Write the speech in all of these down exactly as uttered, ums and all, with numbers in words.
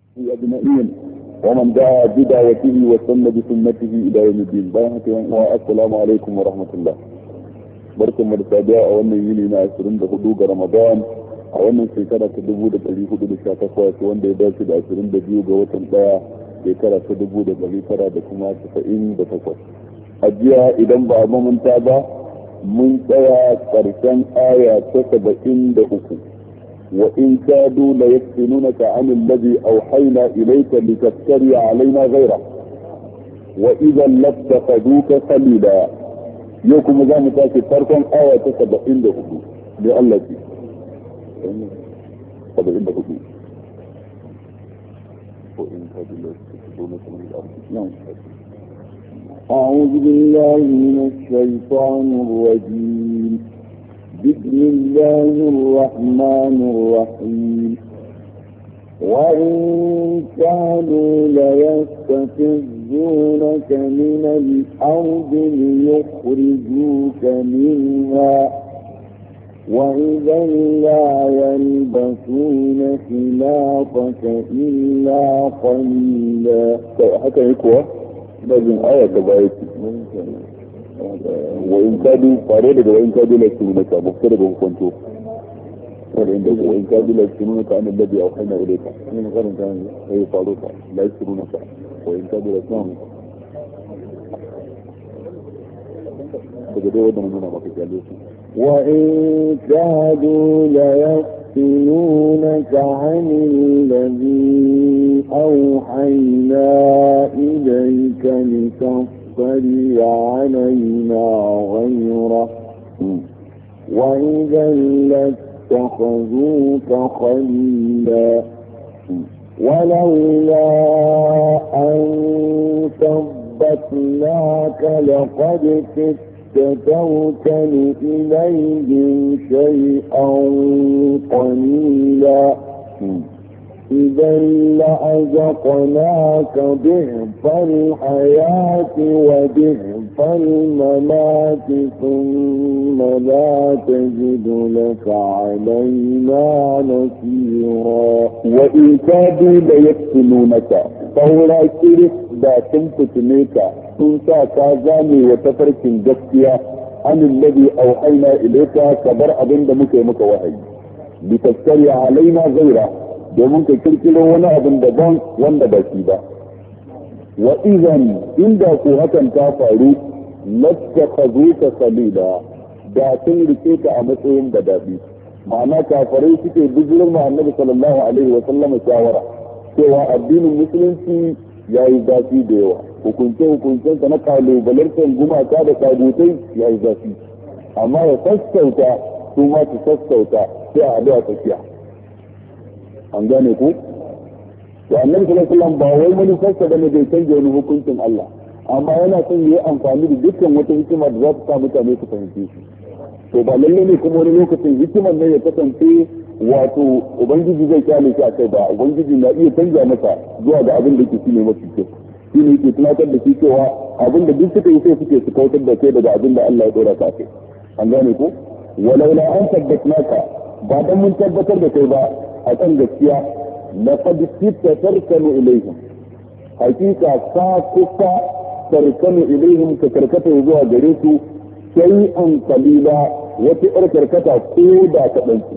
أجمعين ومن دعا بدعوته وسن بسنته إلى يوم الدين. بارك السلام عليكم ورحمة الله. barkan mu da sadiya a wannan yini na ashirin da hudu ga Ramadan a wannan shekara ta dubu da ɗari hudu da sha takwas wanda ya dace da ashirin da biyu ga watan ɗaya shekara ta dubu da ɗari tara da kuma casa'in da takwas. A jiya idan ba a mamanta ba mun tsaya ƙarshen aya ta saba'in da uku. وإن كادوا ليفتنونك عن الذي أوحينا إليك لتفتري علينا غيره وإذا لاتخذوك خليلا. يوكم ذا متاكد فرقا آية سبعين دهدو لألتي سبعين دهدو وإن كادوا ليفتنونك من الأرض. نعم. أعوذ بالله من الشيطان الرجيم. بسم الله الرحمن الرحيم. وإن كانوا ليستفزونك من الأرض ليخرجوك منها وإذا لا يلبسون خلافك إلا قليلا. حتى يكوى لازم آية كبايتي وإن كادوا فاريدك وإن كادوا لا يفتنونك مختلف وكنتو وإن كادوا لا يفتنونك عن الذي أوحينا إليك من غير كان هي فاروق لا يفتنونك وإن كادوا لا يفتنونك وإن كادوا ليفتنونك عن الذي أوحينا إليك لتفتن فلي علينا غيره وإذا لاتخذوك خليلا ولولا أن ثبتناك لقد كدت تركن إليهم شيئا قليلا إذا لأذقناك ضعف الحياة وضعف الممات ثم لا تجد لك علينا نصيرا. وإن كادوا ليفتنونك فولا كرس دا تنفتنيك تنسى كازامي وتفرك جسيا عن الذي أوحينا إليك كبر أبن دمك يمك وحي لتفتري علينا غيره domin ka kirkiro wani abin daban wanda ba shi ba. Wa idan inda ko hakan ta faru lattakhazuka khalila da sun rike ka a matsayin da daɗi. Ma'ana kafarai suke bijirin ma annabi sallallahu alaihi wa sallam shawara cewa addinin musulunci yayi zafi da yawa, hukunce hukuncen ka na kalubalantar gumaka da kabutai yayi zafi, amma ya sassauta su ma su sassauta sai a haɗu a tsakiya. an gane ku to annabi sallallahu alaihi wasallam ba wai manufarsa bane bai canja wani hukuncin Allah, amma yana son yi amfani da dukkan wata hikima da za ta sa mutane su fahimce shi. To ba lalle ne kuma wani lokacin hikimar ne ya kasance wato ubangiji zai kyale shi a kai ba, ubangiji na iya canja masa zuwa ga abin da yake shine mafi kyau. Shi ne yake tunatar da shi cewa abin da duk suka yi sai suke su kautar da kai daga abin da Allah ya dora ka kai. An gane ku walaula an tabbatnaka ba dan mun tabbatar da kai ba a kan gaskiya laqad kitta tarkanu ilaihim hakika ka kusa tarkanu ilaihim ka karkata zuwa gare su sai an kalila wata yar karkata ko da ta ɗansu.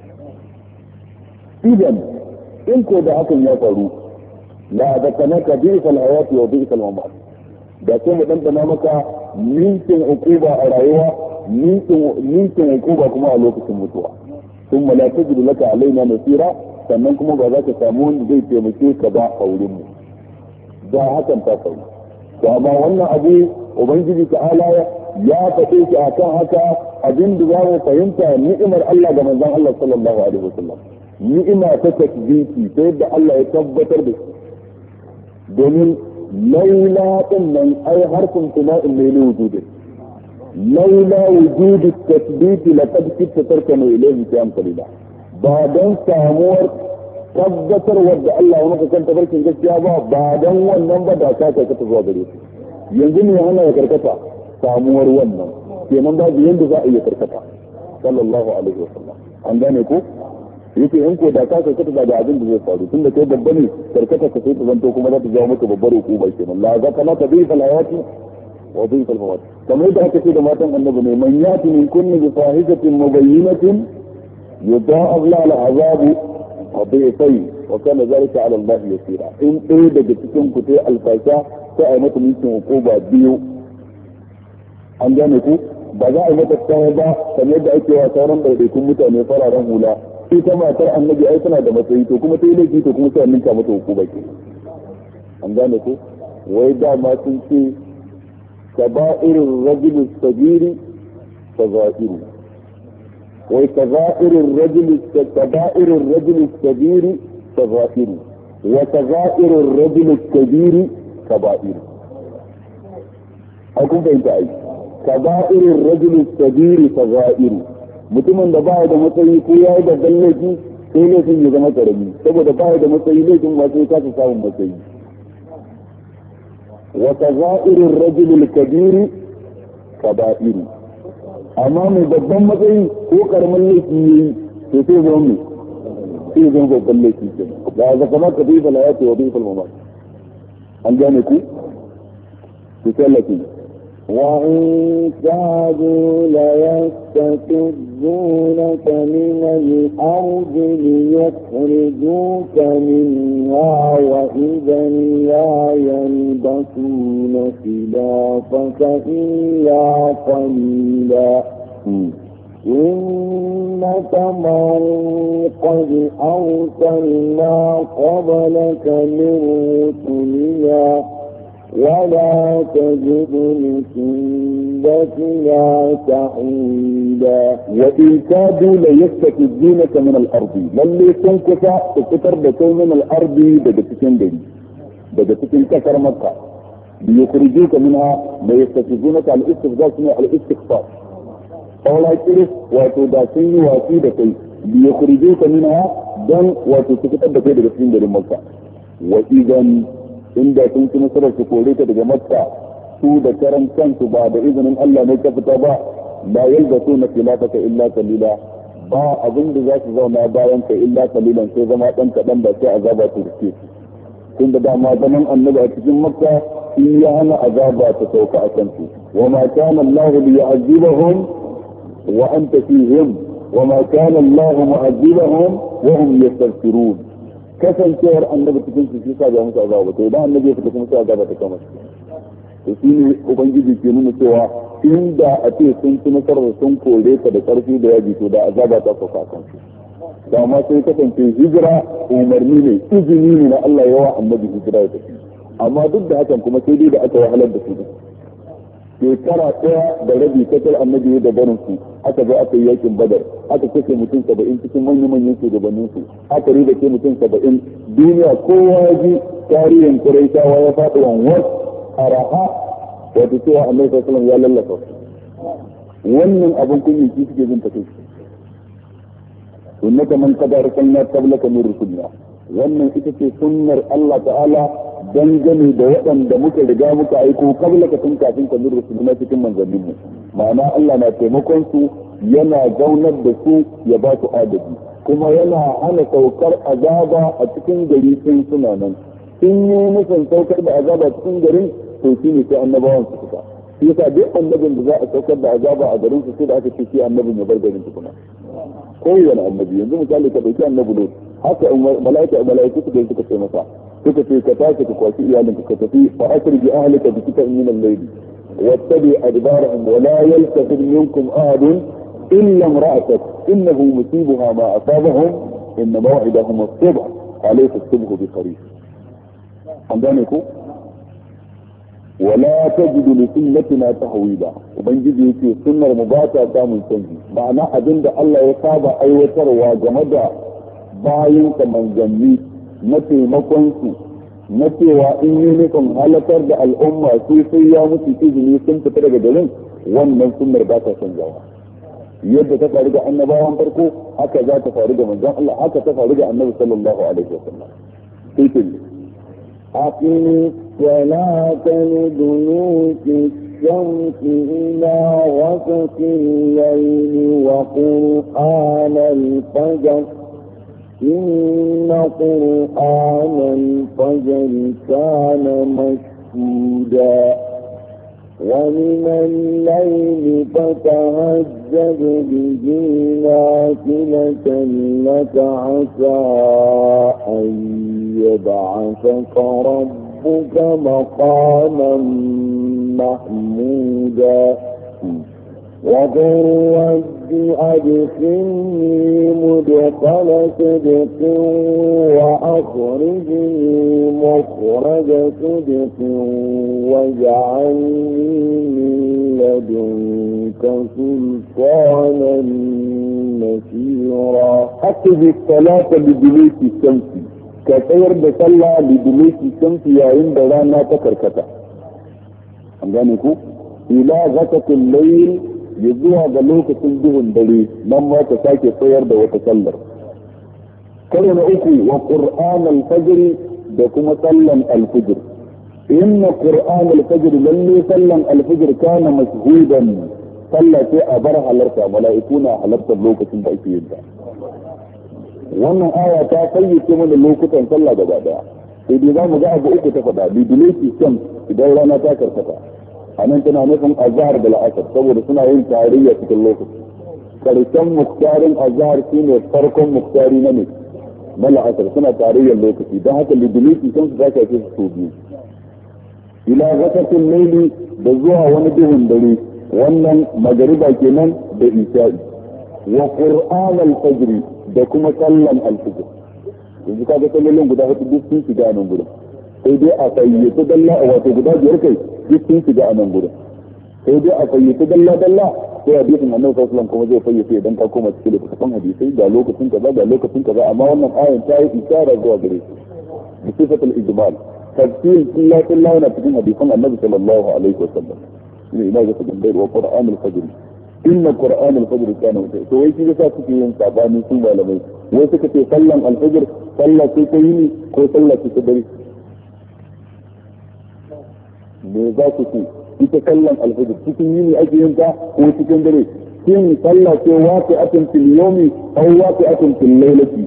Idan in ko da hakan ya faru la zakanaka bi'sal hayati wa bi'sal mamat da sai mu dandana maka ninkin ukuba a rayuwa ninkin ukuba kuma a lokacin mutuwa. ثم لا تجد لك علينا نصيرا sannan kuma ba za ka samu wanda zai taimake ka ba a wurin mu da hakan ta faru. To amma wannan abu ubangiji ta'ala ya faɗe shi akan haka abin da za mu fahimta ni'imar Allah ga manzon Allah sallallahu alaihi wasallam, ni'ima ta tasbiti ta yadda Allah ya tabbatar da shi, domin laula din nan ai harfin tuna'in ne ne wujudin لولا وجود التثبيت لقد كنت تركن اليه شيئا قليلا. بعدين سامور tabbatar wadda Allah wani kan tabarkin gaskiya ba ba dan wannan ba da ka karkata zuwa gare shi. Yanzu ne hana ya karkata samuwar wannan kenan babu yanda za a iya karkata sallallahu alaihi wasallam. an gane ko yake in ko da ka karkata da abin da zai faru tunda kai babba ne karkata ka sai ta zanto kuma za ta jawo maka babbar hukuma kenan la za kana tabi falayati wa bi falmawat kamar da aka ce da matan annabi ne man yati min kunni bi fahishatin mubayyinatin yudha'af la al'azabu wa bi'fai wa kana zalika 'ala Allah yasira in ɗaya daga cikin ku tai alfasha sai a yi mata mutum hukuma biyu an gane ku ba za a yi mata tsaye ba kamar yadda ake wa sauran ɗaiɗaikun mutane fararen hula sai ta matar annabi ai tana da matsayi to kuma ta yi laifi to kuma sai an ninka mata hukuma ke an gane ku wai dama sun ce kaba'irin rajulus sabiri fazairu wai kaba'irin rajulus kaba'irin rajulus sabiri fazairu wa kaba'irin rajulus sabiri kaba'iru ai kun fahimta ai kaba'irin rajulus sabiri fazairu mutumin da baya da matsayi ko ya yi babban laifi sai laifin ya zama karami saboda baya da matsayi laifin ma sai kasa samun matsayi wa kazairin rajulul kabiri kaba'iru amma mai babban matsayi ko karamin laifi yayi to sai zama mai sai zama babban laifi ke da za kamar ka bai bala ya ce wa bai falmama an gane ku ku tallafi وإن كادوا ليستفزونك من الأرض ليخرجوك منها وإذا لا يلبسون خلافك إلا قليلا إنك من قد أرسلنا قبلك من رسلنا ولا تجد لسنتنا تحويلا وإن كادوا ليستفزونك من الأرض للي تنكس تكتر بكي من الأرض بدتكين دي بدتكين كسر مكة ليخرجوك منها ليستفزونك على الاستفزاز على الاستخفاف أولا يكرس وتداسين واسيدكي ليخرجوك منها دن وتكتر بكي بدتكين دي مكة وإذا inda sun ci nasarar su kore ta daga makka su da karan kansu ba da izinin Allah ne ka fita ba la yalbasu na khilafaka illa qalila ba abin da za su zauna bayan ka illa qalilan sai zama dan kadan da sai azaba su rike tun da dama zaman annabi a cikin makka shi ya hana azaba ta sauka a kansu wa ma kana Allah liya'azibahum wa anta fihim wa ma kana Allah mu'azibahum wa hum yastaghfirun kasancewar annabi cikin su shi sa ga musu azaba to idan annabi ya fita kuma sai azaba ta kama to shi ne ubangiji ke nuna cewa inda a ce sun ci nasarar sun kore ka da karfi da yaji to da azaba ta sauka kan su da ma sai kasance hijira umarni ne izini ne na Allah yawa annabi hijira ya tafi amma duk da hakan kuma sai dai da aka wahalar da su shekara ɗaya da rabi kasar annabi da barin su aka zo aka yi yakin badar aka kashe mutum saba'in cikin manyan-manyan shugabannin su aka riga ke mutum saba'in duniya kowa ya ji tarihin kuraitawa ya faɗi wanwar araha wato cewa annabi sallallahu alaihi ya lallafa wannan abin kunyi shi suke jin take sunnata man qadar kunna qablaka min rusulina wannan ita ce sunnar Allah ta'ala dangane da waɗanda muka riga muka aiko kabla ka tun kafin ka zurra su na cikin manzannin mu ma'ana Allah na taimakon su yana zaunar da su ya ba su adabi kuma yana hana saukar azaba a cikin gari sun suna nan sun yi nufin saukar da azaba cikin garin to shi ne sai annabawan su fita shi yasa duk annabin da za a saukar da azaba a garin su sai da aka ce shi annabin ya bar garin tukuna kowane annabi yanzu misali ka dauki annabi Lut haka malaika malaiku suka suka ce masa suka ce ka tashi ka kwashi iyalinka ka tafi fa asri bi ahlika bi kitabin min al-layl wattabi adbarahum wa la yaltafit minkum ahadun illa imra'atak innahu musibuha ma asabahum in maw'idahum as-subh alayka as-subh bi qarib an gane ku wala tajidu li sunnatina tahwila ubangiji yake sunnar mu ba ta samun canji ma'ana abinda Allah ya saba aiwatarwa game da bayin ka manzanni na taimakon su na cewa in yi nufin halakar da al'umma su sai ya mutu izini sun fita daga garin wannan sunnar ba ta canjawa yadda ta faru da annabawan farko haka za ta faru da manzon Allah haka ta faru da annabi sallallahu alaihi wasallam sai ce أقم الصلاة لدلوك الشمس إلى غسق الليل وقرآن الفجر إن قرآن الفجر كان مشهودا ومن الليل فتهجد به نافلة لك عسى أن يبعثك ربك مقاما محمودا وقل رب أدخلني مدخل صدق وأخرجني مخرج صدق واجعلني من لدنك سلطانا نصيرا. أقم الصلاة لدلوك الشمس كثير بصلى لدلوك الشمس يا عند رانا تكركتا أنجانكو إلى غسق الليل ya zuwa ga lokacin duhun dare nan ma ta sake tsayar da wata sallar. Karo na uku wa Qur'an al-Fajr da kuma sallan al-Fajr. Inna Qur'an al-Fajr lalle sallan al-Fajr kana mashhudan sallah ce a bar halarta mala'iku na halartar lokacin da ake yin ta. Wannan aya ta fayyace mana lokutan sallah gaba daya. Sai dai za mu ga abu uku ta faɗa bidulaki shams idan rana ta karkata. anan tana nufin azhar da la'asar saboda suna yin tarayya cikin lokaci karshen muktarin azhar shine farkon muktari na ne na la'asar suna tarayyar lokaci don haka liduliki sun su zaka ce su biyu ila ghasaqil layli da zuwa wani duhun dare wannan magariba kenan da isha'i wa qur'an al-fajr da kuma sallan al-fajr yanzu kaga sallolin guda hudu duk sun shiga nan gurin sai dai a fayyace dalla wato guda biyar kai duk sun shiga a nan gurin sai dai a fayyace dalla dalla sai hadisin annabi sallallahu alaihi wasallam kuma zai fayyace idan ka koma cikin littafin hadisai ga lokacin kaza ga lokacin kaza amma wannan ayan ta yi isara zuwa gare shi bi sifatul ijmal tafsir kullu kullu na cikin hadisin annabi sallallahu alaihi wasallam ne ina ga cikin da qur'anul fajr inna qur'anul fajr kana to wai shi yasa suke yin sabani su malamai wai suka ce sallan al-fajr sallah ce ta yini ko sallah ce ta dare me za ku ce ita sallan alfajir cikin yini ake yin ta ko cikin dare shin sallah ce waqi'atun fil yawmi aw waqi'atun fil laylati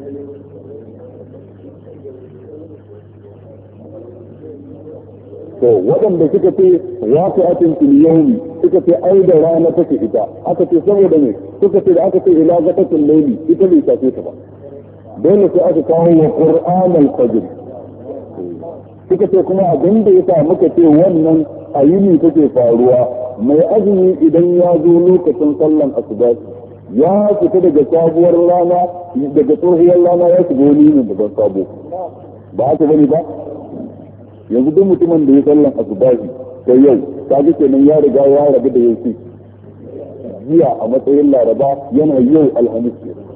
to waɗanda suka ce waqi'atun fil yawmi suka ce ai da rana take ita aka ce saboda me suka ce da aka ce ila zakatul layli ita bai tafi ta ba dole sai aka kawo wa qur'an al-fajr suka ce kuma abin da yasa muka ce wannan a yini take faruwa mai azumi idan ya zo lokacin sallan asuba ya fita daga sabuwar rana daga tsohuwar rana ya shiga wani yinin da ban sabo ba haka bane ba yanzu duk mutumin da ya sallan asuba sai yau kaga kenan ya riga ya rabu da yau jiya a matsayin laraba yana yau alhamis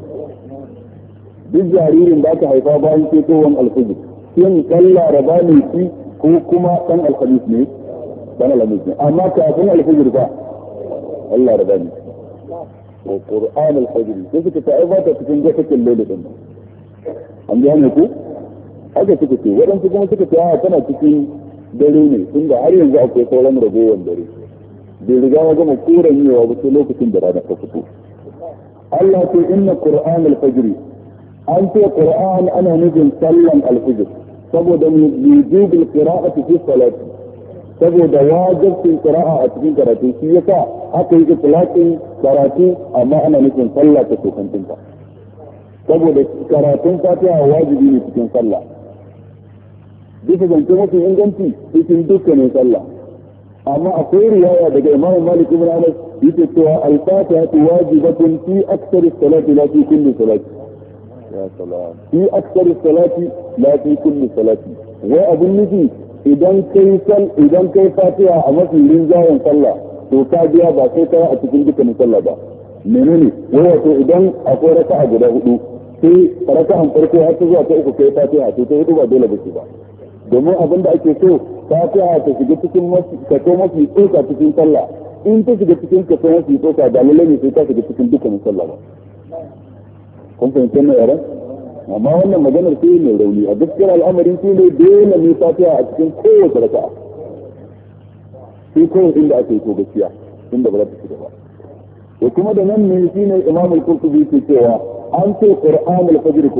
duk jaririn da aka haifa bayan ketowar alfajir yin kan laraba ne shi ko kuma kan alhamis ne dan alhamis ne amma kafin alfajir ba Allah laraba ne wa qur'an alfajir sai suka ta aibata cikin gasakin lailatin an ji hane ku haka suka ce waɗansu kuma suka ce a tana cikin dare ne tunda har yanzu akwai sauran ragowar dare bai riga ya gama koren yawa ba sai lokacin da rana ta fito Allah ce inna qur'an alfajr an ce qur'an ana nufin sallan alfajr saboda wujubul qira'ati fi salati saboda wajibin qira'a a cikin karatu shi yasa aka yi itlaqin karatu amma ana nufin sallah ta kokantinta saboda karatun fatiha wajibi ne cikin sallah bisa zance mafi inganci cikin dukkanin sallah amma akwai riwaya daga Imam Malik ibn Anas yake cewa al-fatiha wajibatun fi aktsari salati la fi kulli salati ya salam fi aktsari salati la fi kulli salati wai abun nufi idan kai sal idan kai fatiha a mafi rinjayen sallah to ka biya ba sai kai a cikin dukkanin sallah ba menene wai wato idan akwai raka'a guda hudu sai raka'an farko har zuwa ta uku kai fatiha to ta hudu ba dole ba ce ba domin abin da ake so fatiha ta shiga cikin kaso mafi tsoka cikin sallah in ta shiga cikin kaso mafi tsoka da lalle ne sai ta shiga cikin dukkanin sallah ba kun fahimta ne yaran amma wannan maganar sai mai rauni a gaskiyar al'amarin shi ne dole ne fatiha a cikin kowace raka'a sai kawai inda ake so gaskiya inda ba za ta shiga ba to kuma da nan ne shine imam al-qurtubi ke cewa an ce qur'an al-fajr kuma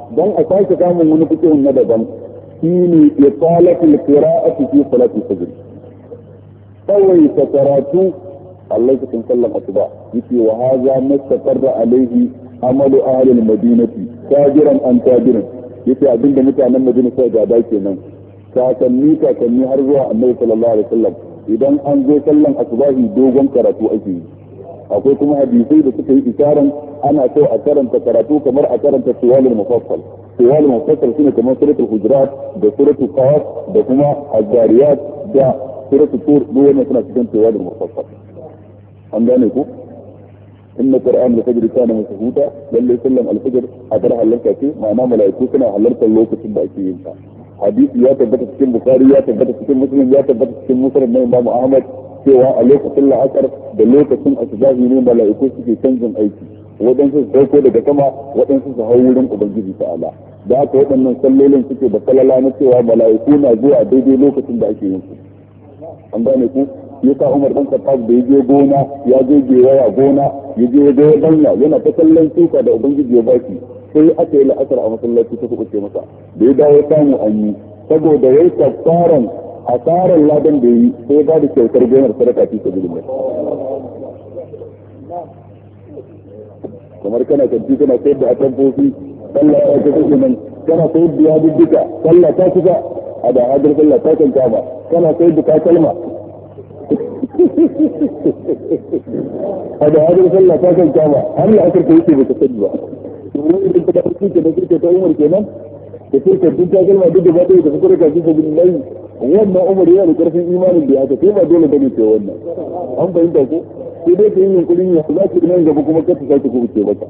dan a sake samun wani fiqhun na daban shine iqalatul qira'ati fi salati fajr kawai ta karatu Allah cikin sallan asuba yake wa hadha mustaqarra alaihi amalu ahli al-madinati tajiran an tajiran yace abinda mutanen Madina suka gada kenan kakanni kakanni har zuwa Annabi sallallahu alaihi wasallam idan an zo sallan asubahi dogon karatu ake yi akwai kuma hadisai da suka yi isharan ana so a karanta karatu kamar a karanta tiwalul mufassal tiwalul mufassal shine kamar suratul hujurat da suratul qaf da kuma az-zariyat da suratul tur duk wannan suna cikin tiwalul mufassal an gane ku inna qur'an al-fajr kana mashhuda lalle sallan al-fajr a bar halarta ce ma'ana malaiku suna halartar lokacin da ake yin ta hadisi ya tabbata cikin bukhari ya tabbata cikin muslim ya tabbata cikin musnad na imam ahmad cewa a lokacin la'asar da lokacin asubahi ne mala'iku suke canjin aiki waɗansu su sauko daga sama waɗansu su hau wurin ubangiji ta'ala da haka waɗannan sallolin suke da falala na cewa mala'iku na zuwa daidai lokacin da ake yin su an gane ku ya sa umar dan khattab da ya je gona ya je gewaya gona ya je ya ga danya yana ta kallon shuka da ubangiji ya baki sai aka yi la'asar a masallaci ta kuɓuce masa da ya dawo samu an yi saboda yayi kafaran asarar ladan da yi sai ba da kyautar gonar sadaka fi sabilillah kamar kana kanti kana sayar da atamfofi sallah ta kusa nan kana sayar da yadudduka sallah ta kusa a da hadar sallah ta kan kama kana sayar da takalma a da hadar sallah ta kan kama har yi asar ka yake baka sani ba wani idan ka tafi ke da kirke ta umar kenan da kirke duk takalma duk da ba ta yi da fitar da fi sabilillah wannan umar yana da karfin imanin da haka sai ba dole bane ce wannan an fahimta ko sai dai ka yi yunkurin ya za ki nan gaba kuma kasa sake ku ce maka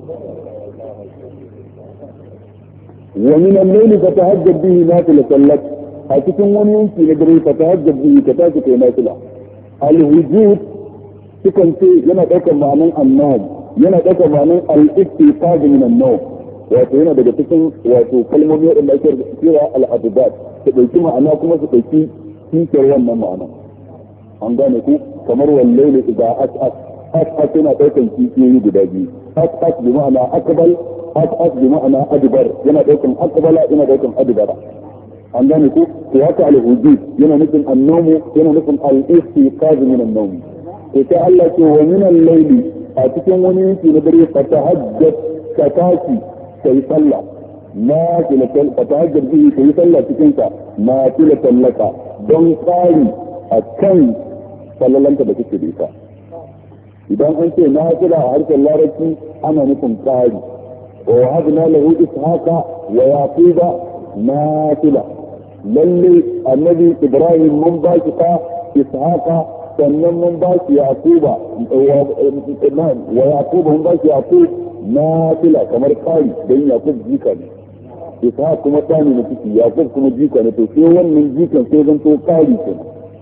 wa min al-layl fatahajjab bihi nafila sallat a cikin wani yanki na dare fatahajjab bihi ka tashi kai nafila al-wujud cikin ce yana daukar ma'anan annab yana daukar ma'anan al-istiqaz min an-nawm wato yana daga cikin wato kalmomi da ake kira al-abdat su ɗauki ma'ana kuma su ɗauki kishiyar wannan ma'ana an gane ku kamar wallahi idan as'as as'as yana ɗaukan kishiyoyi guda biyu as'as bi ma'ana akbal as'as bi ma'ana adbar yana ɗaukan akbala yana ɗaukan adbara an gane ku to haka al-hujud yana nufin an-nawm yana nufin al-istiqaz min an-nawm to sai Allah ce wa min al-layli a cikin wani yanki na dare fatahajjat ka tashi kai sallah نافلة فتهجر به في صلى تكنك نافلة لك دون قاري الكن صلى الله عليه وسلم إذا أنت نافلة عرف الله رجل أنا نكون قاري ووهبنا له إسحاق ويعقوب نافلة للي النبي إبراهيم من باشقة إسحاق sannan mun ba shi yaquba wa yaquba mun ba shi yaqub nafila kamar kari dan yaqub jika ne isa kuma tani na ciki yaqub kuma jika ne to sai wannan jikan sai zan to kari kenan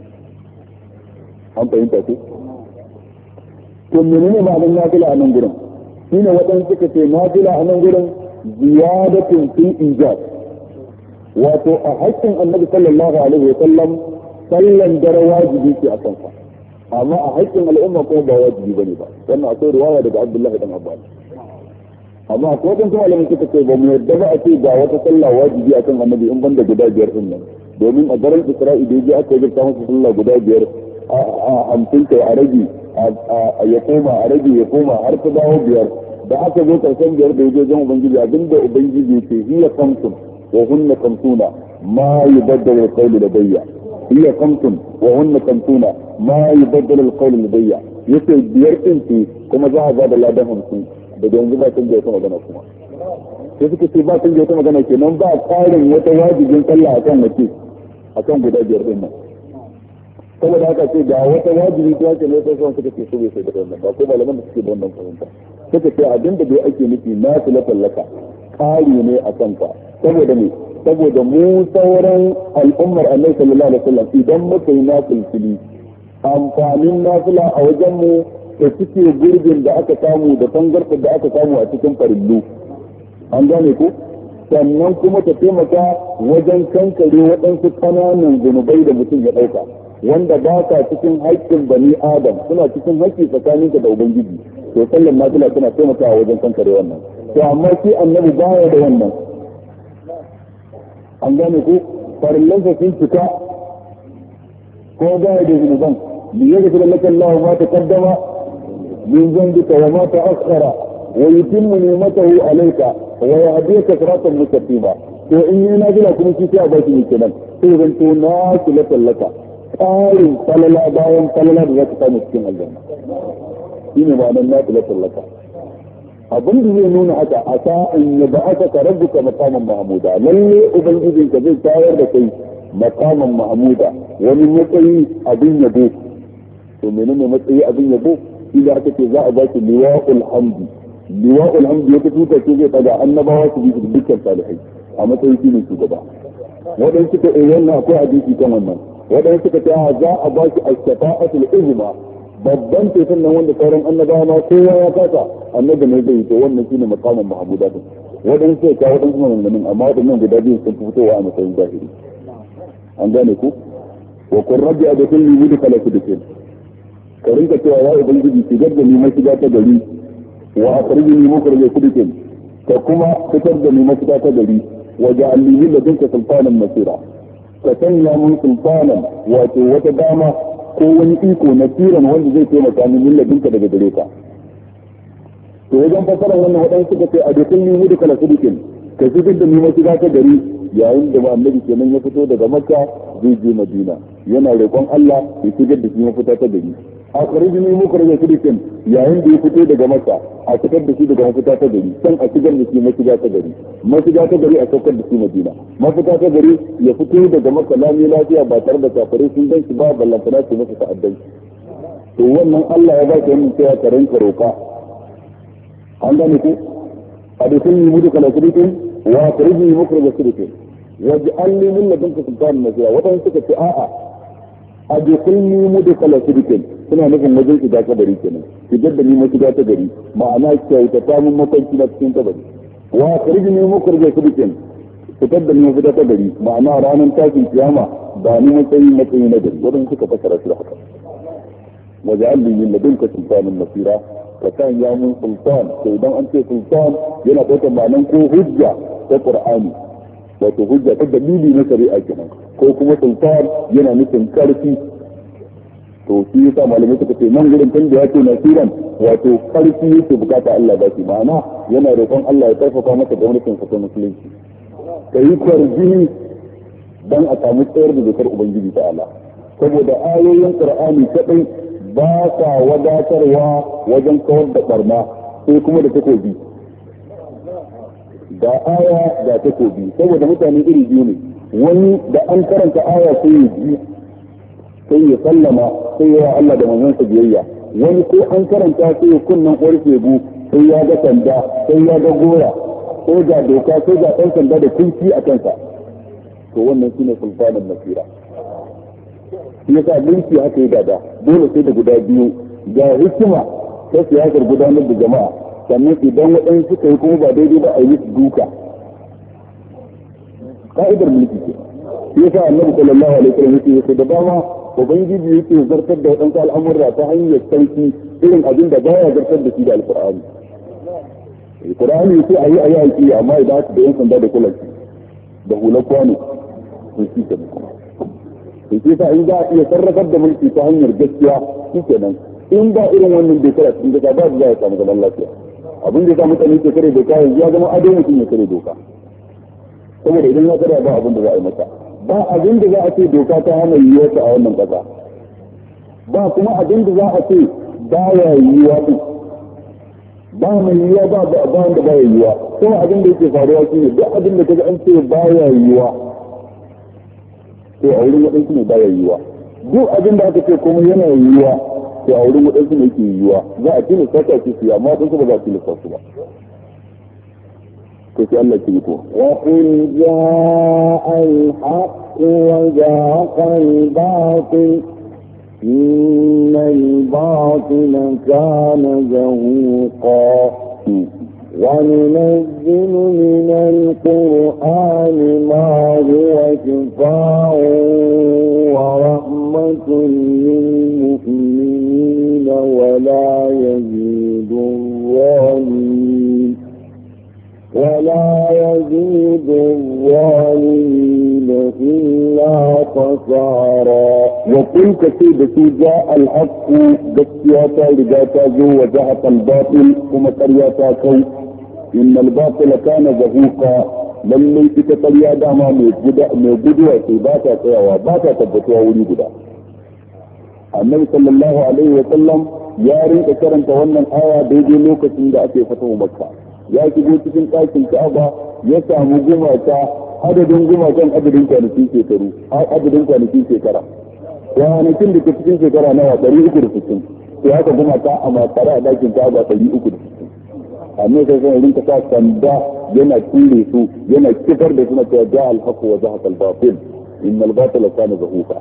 an fahimta ko to menene ma'anar nafila a nan gurin shine wadan suka ce nafila a nan gurin ziyadatun fil ijab wato a haƙƙin annabi sallallahu alaihi wa sallam sallan dare wajibi ce a kansa amma a haƙƙin al'umma kuma ba wajibi bane ba wannan akwai riwaya daga Abdullahi dan Abbas amma akwai wajen kuma alamun suka ce ba mu yadda ba a ce ga wata sallah wajibi akan annabi in banda guda biyar din nan domin a daren Isra'i da yaji aka yi masa sallah guda biyar a hamsin kai a rage ya koma a rage ya koma har ta dawo biyar da aka zo karshen biyar da yaje jan ubangiji abinda ubangiji ce hiya kamsun wa hunna kamsuna ma yubaddalu al-qawlu ladayya هي خمس وهن خمسون ما يبدل القول لدي yace biyar din ce kuma za a ga da ladan hamsin da yanzu ba tun da wata magana kuma sai suka ce ba tun da wata magana kenan ba tsarin wata wajibin sallah akan wace akan guda biyar din nan saboda haka ce ga wata wajibi ta ce ne sai suka ce su bai sai da wannan ba ko malaman da suke da wannan fahimta suka ce abin da bai ake nufi na tilatan laka kari ne a kanka saboda ne saboda mu sauran al'ummar annabi sallallahu alaihi wasallam idan muka yi nafilfili amfanin nafila a wajen mu da suke gurbin da aka samu da tangarfar da aka samu a cikin farillu an gane ku sannan kuma ta taimaka wajen kankare waɗansu ƙananan zunubai da mutum ya ɗauka wanda ba ka cikin haƙƙin bani adam suna cikin haƙƙi tsakaninka da ubangiji to sallan nafila tana taimakawa wajen kankare wannan to amma shi annabi baya da wannan an gane ko farillansa sun cika ko ba ya da zunuban ليغفر لك الله ما تقدم من ذنبك وما تأخر ويتم نعمته عليك ويهديك صراطا مستقيما to in yi na gina kuma shi sai a baki ne kenan sai zan to na kula tallaka tsarin falala bayan falala da za ka samu cikin aljanna shi ne ma'anar na kula tallaka abin da zai nuna haka a sa'in ya ba aka ka rabbuka makaman mahmuda lalle ubangijinka zai tayar da kai makaman mahmuda wani matsayi abin yabo to menene matsayi abin yabo shi da aka ce za a baki liwa'ul hamdi liwa'ul hamdi ya tuta ce zai daga annabawa su bi dukkan salihai a matsayin shi ne shugaba waɗansu suka yi wannan akwai hadisi kan wannan waɗansu suka ce za a baki as-shafa'atul uzma babban ceton nan wanda sauran annabawa ma kowa ya kasa annabi ne zai yi to wannan shine makamin mahmuda din waɗansu sai ka waɗansu maganganun amma waɗannan guda biyu sun fitowa a matsayin zahiri an gane ku wa kun rabbi adkhilni mudkhala sidqin ka rinka cewa ya ubangiji shigar da ni mashiga ta gari wa akhrijni mukhraja sidqin ka kuma fitar da ni mashiga ta gari wa ja'alni min ladunka sultanan nasira ka sanya mun sultanan wato wata dama ko wani iko na tiran wanda zai taimaka min min ladunka daga gare ka to wajen fasara wannan wadansu suka ce adkhilni mudkhala sidqin ka shigar da ni mashiga ta gari yayin da annabi kenan ya fito daga makka zai je madina yana roƙon Allah ya shigar da shi mafita ta gari akhrijni mukhraja sidqin yayin da ya fito daga makka a fitar da shi daga mafita ta gari san a shigar da shi mashiga ta gari mashiga ta gari a saukar da shi madina mafita ta gari ya fito daga makka lami lafiya ba tare da kafirai sun dan shi ba ballantana su masa ta'addanci to wannan Allah ya ba ka yin cewa ka ranka roƙa an gane ku adkhilni mudkhala sidqin wa akhrijni mukhraja sidqin waj'alni min ladunka sultanan nasira wadan suka ce a'a adkhilni mudkhala sidqin suna nufin wajen shiga kabari kenan shigar da ni mashiga ta gari ma'ana kyautata mun mafarki na cikin kabari wa akhrijni mukhraja sidqin fitar da ni mafita ta gari ma'ana ranar tashin kiyama ba ni matsayi matsayi na gari wadan suka fasara shi da haka waj'alni min ladunka sultanan nasira ka san ya mun sultan to idan an ce sultan yana ɗaukar ma'anan ko hujja ta qur'ani wato hujja ta dalili na shari'a kenan ko kuma sultan yana nufin karfi to shi yasa malamai suka ce nan gurin tun da yake nasiran wato karfi yake bukata Allah ba shi ma'ana yana roƙon Allah ya karfafa masa gwamnatin sa ta musulunci kai kwarjini dan a samu tsayar da dokar ubangiji ta Allah saboda ayoyin qur'ani kadai ba sa wadatarwa wajen kawar da barna sai kuma da takobi da aya da takobi saboda mutane iri biyu ne wani da an karanta aya sai ya ji sai ya sallama sai ya Allah da manzon sa biyayya wani ko an karanta sai ya kunnan ƙwarfe bu sai ya ga sanda sai ya ga gora ko ga doka sai ga ɗan sanda da kunci a kansa to wannan shine sultanan nasira shi yasa mulki haka yi gada dole sai da guda biyu ga hikima ta siyasar gudanar da jama'a sannan idan waɗansu suka yi kuma ba daidai ba a yi musu duka ka'idar mulki ce shi yasa annabi sallallahu alaihi wasallam yake da dama ubangiji yake zartar da waɗansu al'amurra ta hanyar sarki irin abin da baya zartar da shi da alqur'ani alqur'ani sai ayi ayi aiki amma idan aka da yan sanda da kulaki da hular kwano to shi ke kuma to shi yasa in za a iya sarrafar da mulki ta hanyar gaskiya shi kenan in ba irin wannan bai kara cikin gaba ba za a samu zaman lafiya abin da ya sa mutane ke kare doka yanzu ya zama ado mutum ya kare doka saboda idan ya kare ba abin da za a yi masa ba abin da za a ce doka ta hana yiwuwarsa a wannan kasa ba kuma abin da za a ce ba ya yiwuwa ɗin ba mai yiwuwa ba ba wanda ba ya yiwuwa kuma abin da yake faruwa shi ne duk abin da kaga an ce ba ya yiwuwa to a wurin waɗansu ne ba ya yiwuwa duk abin da aka ce kuma yana yiwuwa to a wurin waɗansu ne yake yiwuwa za a tilasta ta ce su amma waɗansu ba za a tilasta su ba to sai Allah ke yi ko وقل جاء الحق وزهق الباطل إن الباطل كان زهوقا وننزل من القرآن ما هو شفاء ورحمة للمؤمنين ولا يزيد الظالمين ولا يزيد الظالمين إلا خسارا. وقل كثير جاء الحق بسياتا لجاتا جو وجهة الباطل كما قرياتا كو إن الباطل كان زهوقا lallai ita ƙarya dama mai guduwa ce ba ta tsayawa ba ta tabbatuwa wuri guda. Annabi sallallahu alaihi wa sallam ya rinka karanta wannan aya daidai lokacin da ake fatawa Makka. Ya shigo cikin ɗakin Ka'aba ya samu gumaka adadin gumakan adadin kwanakin shekaru adadin kwanakin shekara. Kwanakin da ke cikin shekara nawa ɗari uku da sittin. Sai haka gumaka a makare a ɗakin Ka'aba ɗari uku da sittin. Annabi sai sai rinka sa sanda yana ture su yana kifar da suna cewa ja al-haqq wa zahaqa al-batil innal batila kana zahuqa.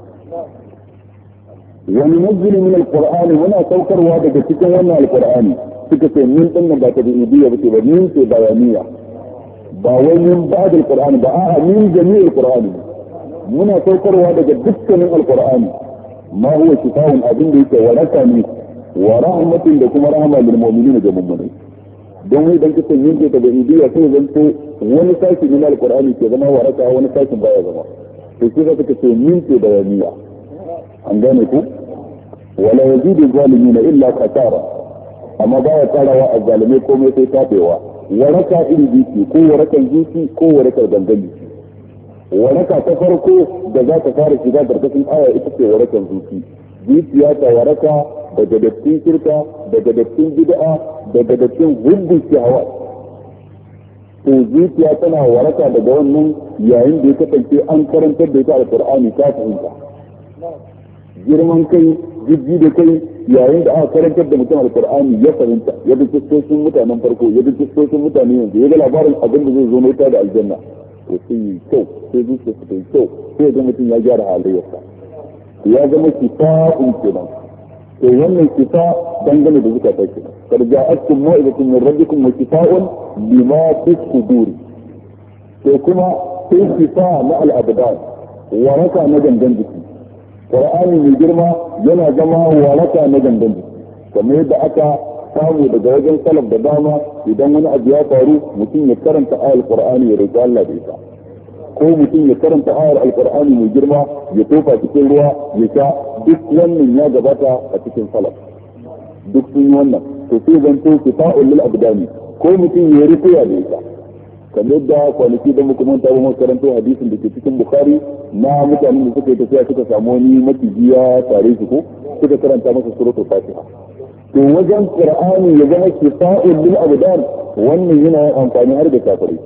Wa nunzilu min al-Qur'an muna saukarwa daga cikin wannan al-Qur'ani suka ce min din nan ba ta bi'idiyya ba ce ba min ce bayaniya ba wai min ba'd al-Qur'an ba a'a min jami' al-Qur'ani muna saukarwa daga dukkanin al-Qur'ani ma huwa shifa'un abin da yake waraka ne wa rahmatun da kuma rahma lil mu'minina da mu'minai. don idan kace yin ta da ibiya sai zanto wani sashi na alqur'ani ke zama waraka wani sashin baya zama to sai ka kace min ta da waniya an gane ku wala yazidu zalimina illa khatara amma baya tsarawa azzalimai komai sai tabewa waraka iri biki ko warakan jiki ko warakar gangan jiki waraka ta farko da za ta fara shiga karkashin aya ita ce warakan zuci zuciya ta waraka daga dattin shirka daga dattin bid'a daga dattin hubbun shahawa to zuciya tana waraka daga wannan yayin da ya kasance an karantar da ita alqur'ani ta fahimta girman kai jijji da kai yayin da aka karantar da mutum alqur'ani ya fahimta ya bi kistocin mutanen farko ya bi kistocin mutane yanzu ya ga labarin abin da zai zo na ita da aljanna to sai yi kyau sai zuciya ta yi kyau sai ga mutum ya gyara halayyarsa ya zama kifa'un kenan to wannan kifa dangane da zuka take kar ja'atkum ma'idatun min rabbikum wa kifa'un bima fi sudur to kuma sai kifa na al-abdan waraka na gangan jiki qur'ani mai girma yana zama waraka na gangan jiki kamar yadda aka samu daga wajen salaf da dama idan wani abu ya faru mutum ya karanta ayar qur'ani ya roƙi Allah da ita ko mutum ya karanta ayar alqur'ani mai girma ya tofa cikin ruwa ya sha duk wannan ya gabata a cikin salaf duk sun yi wannan to sai zan to kifa'ul lil abdani ko mutum ya rukuya da ita kamar da kwanaki da muka manta ba karanto hadisin da ke cikin bukhari na mutanen da suka yi tafiya suka samu wani maciji ya tare su ko suka karanta masa suratul fatiha to wajen qur'ani ya zama kifa'ul lil abdan wannan yana amfani har da kafirai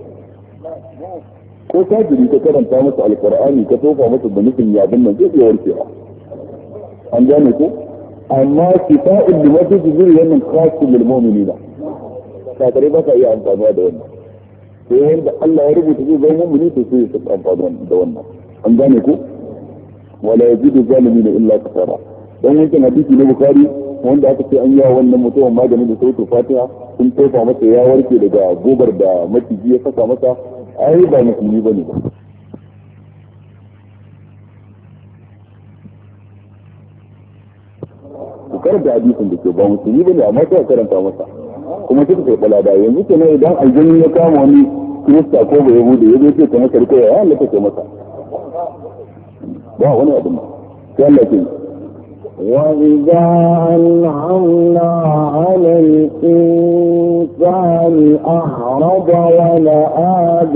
ko kafiri ka karanta masa alqur'ani ka tofa masa da nufin yabin nan zai iya warkewa an gane ko amma kifa'ul li wajhi zuri wannan khasun lil mu'minina kafirai ba ka iya amfani da wannan sai wanda Allah ya rubuta zai zama mu'mini to sai ya amfani da wannan an gane ko wala yazidu zalimina illa kafara dan wancan hadisi na bukhari wanda aka ce an yi wannan mutumin magani da sautin fatiha sun tofa masa ya warke daga gobar da maciji ya saka masa ai ba musulmi bane ba ku karanta hadisin da ke ba musulmi bane amma sai karanta masa kuma suka kai balada yanzu kenan idan aljani ya kama wani kirista ko bai yahuda ya zo ce ka masa riko ya Allah take masa ba wani abu sai Allah ke وإذا أنعمنا على الإنسان أعرض ونأى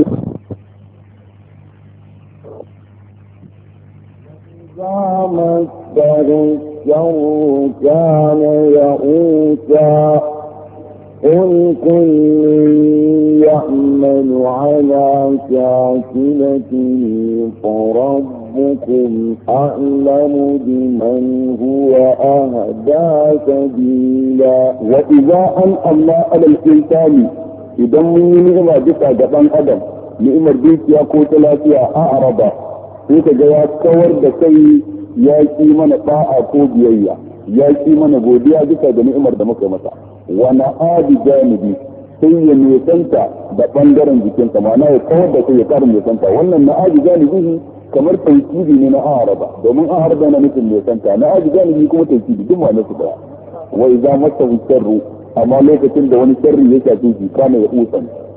إذا مسه الشر كان يئوسا قل كل يعمل على شاكلته فربكم أعلم بمن هو أهدى سبيلا وإذا أنعمنا على الإنسان إذا من نعمة جفا جبان أدم نعمة بيتيا كوت لاتيا أعرض فيك جواب كور دكي ياكي من طاعة كوبيا ياكي من بوديا جفا نعمة دمك مسا ونعاد جانبي sai ya nesanta da bangaren jikinsa ma'ana ya kawar da kai ya karin nesanta wannan na aji janibi kamar taukidi ne na araba domin araba na nufin nesanta na aji janibi kuma taukidi duk ma'anar su daya wa idza masahu sharru amma lokacin da wani sharri ya shafe shi kana ya usan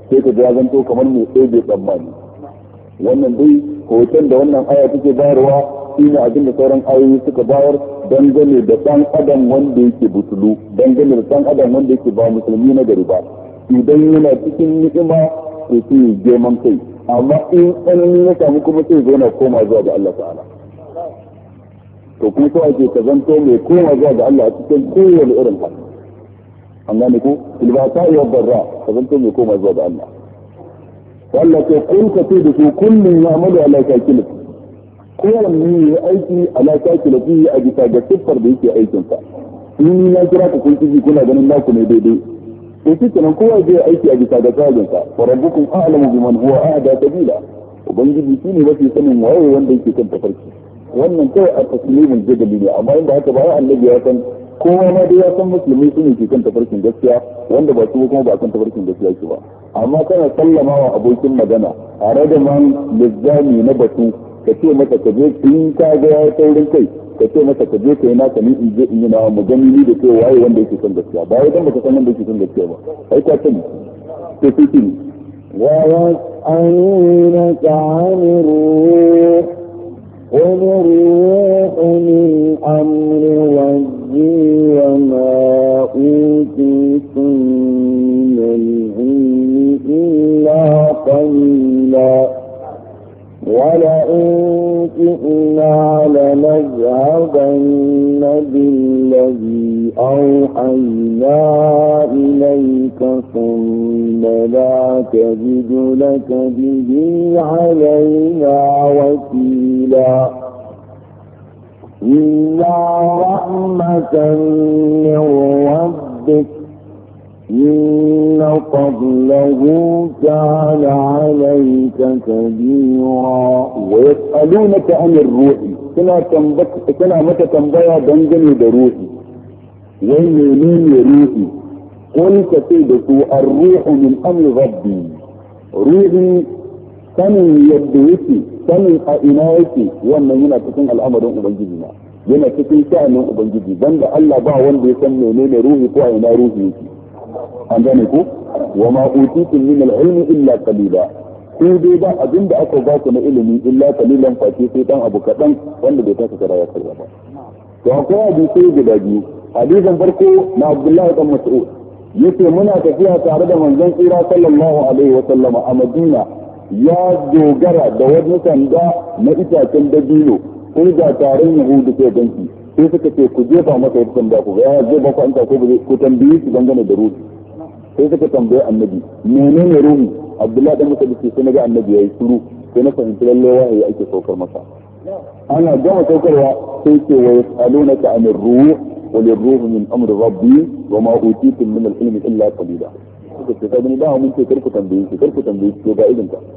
sai ka ga zanto kamar mai tsaye tsammani. Wannan dai hoton da wannan aya take bayarwa shine abin da sauran ayoyi suka bayar dangane da dan adam wanda yake butulu, dangane da dan adam wanda yake ba musulmi na gari ba. Idan yana cikin ni'ima to sai girman kai, amma in tsanani ya samu kuma sai zo na koma zuwa ga Allah ta'ala. To kuma so ake ka zanto mai koma zuwa ga Allah a cikin kowane irin hali. An gane ko ilbata ya barra ka zanto mai koma zuwa ga Allah. Allah ce kun ka ce da su kullum ya amalu ala kakilati, kowanne ya aiki ala kakilati a bisa ga siffar da yake aikinsa. In na kira ku kun kiji kuna ganin naku ne daidai, to shi kenan kowa zai aiki a bisa ga tsarinsa. Wa rabbukum a'lamu biman huwa ahda sabila, ubangiji shine mafi sanin waye wanda yake kan tafarki. Wannan kai a taslimul jadali ne, amma inda haka ba annabi ya san kowa ma dai ya san musulmi su ne ke kan tafarkin gaskiya, wanda ba su kuma ba kan tafarkin gaskiya ke ba. Amma kana sallama wa abokin magana a radaman lizzami na batu ka ce masa ka je in ka ga ya taurin kai ka ce masa ka je ka yi naka ni in je in yi nawa mu gani ni da ke waye wanda yake kan gaskiya, ba wai dan baka san wanda yake kan gaskiya ba, ai ka sani. To sai ne wa yas'alunaka 'anir ruh قل الروح من أمر ربي وما أوتيتم من العلم إلا قليلا ولئن شئنا لنذهبن بالذي أوحينا إليك ثم لا تجد لك به علينا وكيلا إلا رحمة من ربك إن فضله كان عليك كبيرا. ويسألونك عن الروح كنا تنبك كنا متى تنبيا دنجني بروحي ويمينين روحي قل كسيدك الروح من أمر ربي روحي سنن يبدوكي سنن أئنائكي وأن هنا تكون الأمر أبنجدنا هنا تكون شأن أبنجدي بند الله با وان بيسمي لين روحي وأئنا روحي an gane ku wa ma utitum min al-ilmi illa qalila, ko dai ba abin da aka ba ku na ilimi illa qalilan face sai dan abu kadan wanda bai taka kara ya karba ba. To akwai hadisi guda biyu. Hadisin farko na Abdullahi ibn Mas'ud yace muna tafiya tare da manzon tsira sallallahu alaihi wa sallama a Madina, ya dogara da wani sanda na itacen dabino ko da taron Yahudu ke ganki sai suka ce ku jefa masa wata sanda ku ga ya jefa ku an ta ko ku tambaye shi dangane da ruhi. Sai suka tambaye annabi menene ruhi? Abdullahi dan Musa ce sai naga annabi yayi shiru, sai na fahimci lalle wahayi ake saukar masa. Ana gama saukarwa sai ce wa yasalunaka anir ruh qul ar-ruh min amri rabbi wa ma utitum min al-ilmi illa qalila. Suka ce ka gani da mun ce karku tambaye shi karku tambaye shi ga idan ka.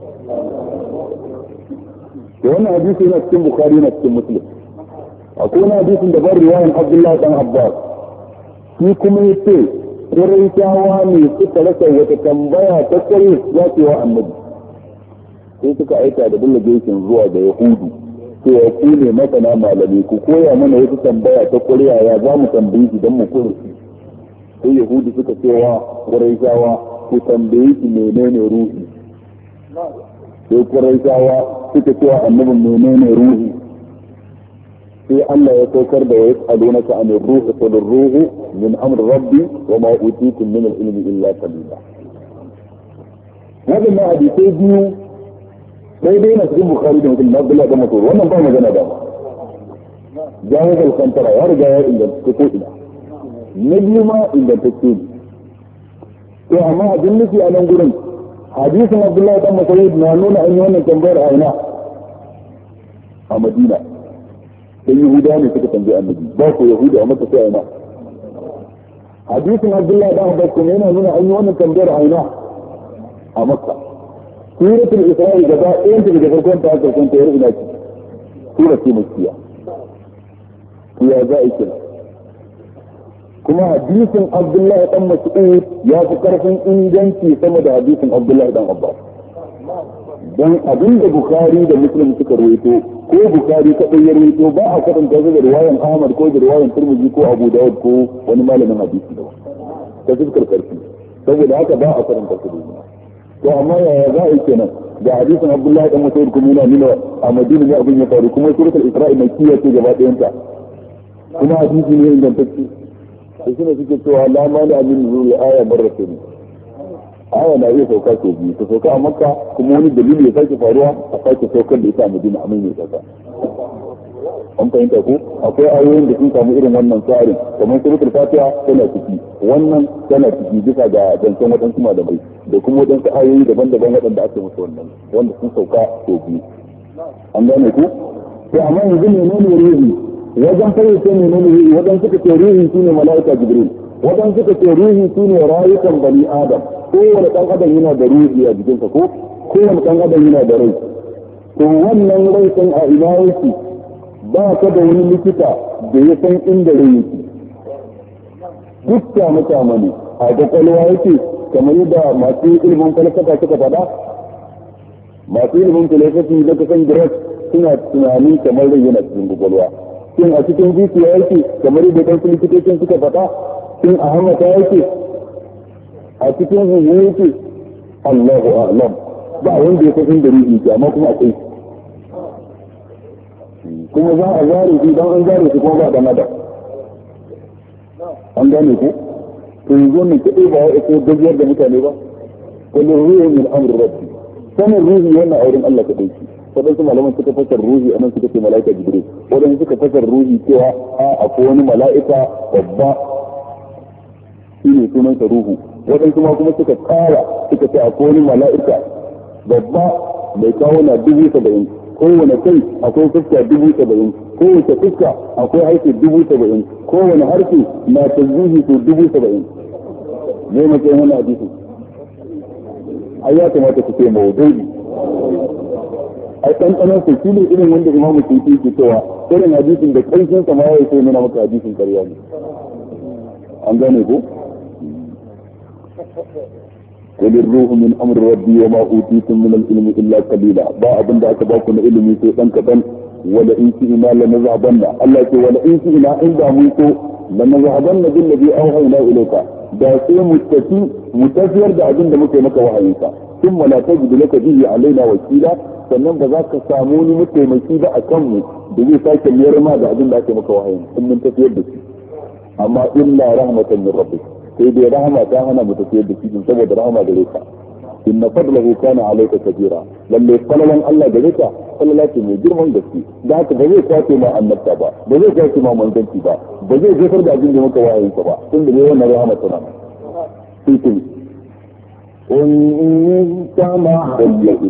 To wannan hadisi yana cikin Bukhari na cikin Muslim. Akwai wani hadisin da bar riwayan Abdullahi dan Abbas shi kuma yace Quraishawa ne suka rasa wata tambaya ta kai za su wa annabi, sai suka aika da delegation zuwa ga Yahudu cewa ku ne masana malami ku koya mana wata tambaya ta Quraiya ya za mu tambaye shi don mu kure shi. Sai Yahudu suka cewa Quraishawa ku tambaye shi menene ruhi, sai Quraishawa suka cewa annabi menene ruhi. sai Allah ya saukar da wayas alunaka an ruhu qul ruhu min amri rabbi wa ma utitum min al-ilmi illa qalila. Wannan hadisi biyu sai dai na cikin Bukhari da Muslim Abdullah da Mas'ud, wannan ba magana da jawab al-kantara ya riga ya inganta ko ina na biyu ma ingantacce ne. To amma abin nufi a nan gurin hadisin Abdullah da Mas'ud na nuna an yi wannan tambayar a ina a Madina. sai Yahuda ne suka tambaye annabi ba ko Yahuda amma sai aina. Hadisin Abdullah da Abbas kuma yana nuna an yi wannan tambayar aina a Makka. Suratul Isra'i gaba ɗayan ta daga farkon ta har ta yar ina ce sura ce makkiya. Ya za a kira kuma hadisin Abdullah dan Mas'ud ya fi karfin inganci sama da hadisin Abdullah dan Abbas. Dan abin da Bukhari da Muslim suka rawaito ko Bukhari kadai ya rawaito ba a kadanta da riwayan Ahmad ko da riwayan Tirmidhi ko Abu Dawud ko wani malamin hadisi da ta fuskar karfi, saboda haka ba a karanta su da to amma yaya za a yi kenan da hadisin Abdullahi dan Mas'ud kuma yana nuna a Madina ne abin ya faru kuma suratul Isra'i mai kiyaye ce gaba ɗayan ta kuma hadisi ne ingantacce sai suna suke cewa la mani amin nuzul aya marratayn aya na iya sauka sau biyu ta sauka a Makka kuma wani dalili ya sake faruwa a sake saukar da ita a Madina a mai mai sauka an fahimta ko akwai ayoyin da sun samu irin wannan tsarin kamar suratul Fatiha tana ciki wannan tana ciki bisa ga zancen waɗansu malamai da kuma waɗansu ayoyi daban-daban waɗanda ake musu wannan wanda sun sauka sau biyu an gane ku to amma yanzu ne ne ruhi wajen fayyace ne ne ruhi wajen suka ce ruhi shine mala'ika Jibril wajen suka ce ruhi shine rayukan bani Adam kowane ɗan adam yana da ruhi a jikinsa ko kowane ɗan adam yana da rai to wannan rai sun a ina yake ba ka da wani likita da ya san inda rai yake duk ta mutane ne a kwakwalwa yake kamar yadda masu ilimin falsafa suka faɗa masu ilimin falsafa da ka san direct suna tunani kamar rai yana cikin kwakwalwa shin a cikin zuciya yake kamar yadda ɗan likitocin suka faɗa shin a hamata yake a cikin zuciya yake Allahu a'lam ba wanda ya san inda ruhi yake amma kuma akwai kuma za a zare shi don an zare shi kuma ba da nada an gane ku to yanzu ne kaɗai ba ya ko gajiyar da mutane ba kullu ruhi min amri rabbi sanin ruhi yana auren Allah kaɗai shi waɗansu malaman suka fasar ruhi anan suka ce mala'ika jibril waɗansu suka fasar ruhi cewa a akwai wani mala'ika babba shi ne sunansa ruhu waɗansu ma kuma suka ƙara suka ce akwai wani mala'ika babba mai kawo na dubu saba'in kowane kai akwai fuska dubu saba'in kowace fuska akwai harshe dubu saba'in kowane harshe na tasbihi to dubu saba'in ne matsayin wani hadisi ai ya kamata ku ce mawdu'i ai ɗanɗanon su shi ne irin wanda imamu sufi ke cewa irin hadisin da ƙarshen sa ma ya sai nuna maka hadisin ƙarya ne an gane ko قل الروح من امر ربي وما اوتيتم من العلم الا قليلا با abin da aka ba ku na ilimi sai dan kadan wala in shi ina la nazhabanna Allah ce wala in shi ina inda mun so la nazhabanna bil ladhi awhayna ilayka da sai mu tafi mu tafiyar da abin da muke maka wahayin sa thumma la tajidu laka bihi alaina wakila sannan ba za ka samu ni mataimaki ba a kanmu da zai sake miyar ma da abin da ake maka wahayin kun mun tafiyar da shi amma illa rahmatan min rabbik sai dai rahama ta hana mu tafiyar da shi saboda rahama gare ka inna fadlahu kana alayka kabira lalle falalan Allah gare ka falala ce mai girman gaske da haka ba zai kwace ma annabta ba ba zai kwace ma manzanci ba ba zai jefar da abin da muka wahayin ka ba tun da wannan rahama tana sai kun in tama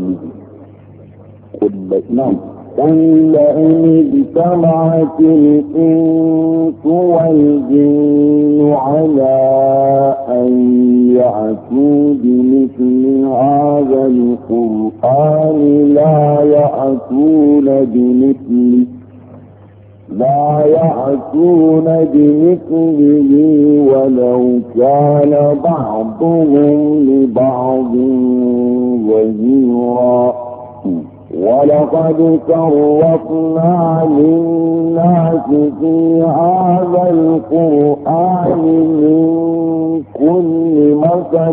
kullu na'am قل إن اجتمعت الإنس والجن على أن يأتوا بمثل هذا القرآن لا يأتون بمثله لا يأتون بمثله ولو كان بعضهم لبعض ظهيرا ولقد صرفنا للناس في هذا القرآن من كل مثل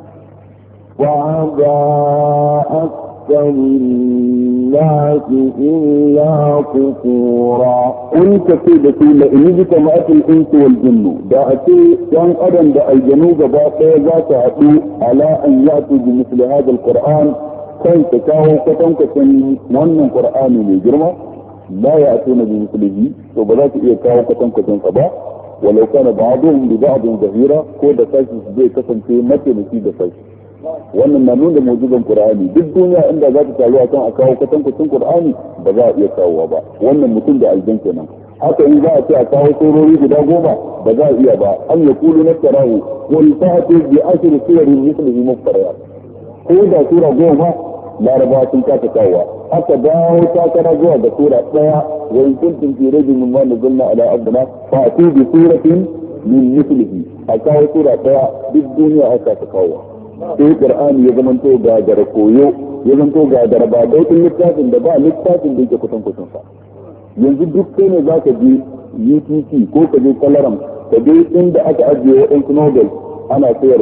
وأبى أكثر الناس إلا كفورا قل كثيرة لئن اجتمعت الإنس والجن دا أتي كان أدم دا الجنوب باقي ذات عدو على أن يأتوا بمثل هذا القرآن kai ta kawo kwatankwacin wannan qur'ani mai girma la ya atuna bi mislihi to ba za ta iya kawo kwatankwacin sa ba walau kana ba'dhum bi ba'dhin zahira ko da sashi zai kasance mataimaki da sashi wannan na nuna mu'jizan qur'ani duk duniya inda za ta taru akan a kawo kwatankwacin qur'ani ba za a iya kawowa ba wannan mutum da aljan kenan haka in za a ce a kawo surori guda goma ba za a iya ba an yaqulu nasarahu wal ta'ti bi ashri suwarin mislihi muftariyat ko da sura goma laraba sun kasa kawowa haka dawo takara zuwa da sura daya wa in kuntum fi rajin min ma nazalna ala abdina fa atu bi suratin min mithlihi a kawo sura daya duk duniya aka ta kawowa sai qur'ani ya zama to ga gara koyo ya zama to ga gara ba dai littafin da ba littafin da yake kusan kusan sa yanzu duk kai ne zaka je U T C ko ka je Kalaram ka je inda aka ajiye waɗansu Nobel ana sayarwa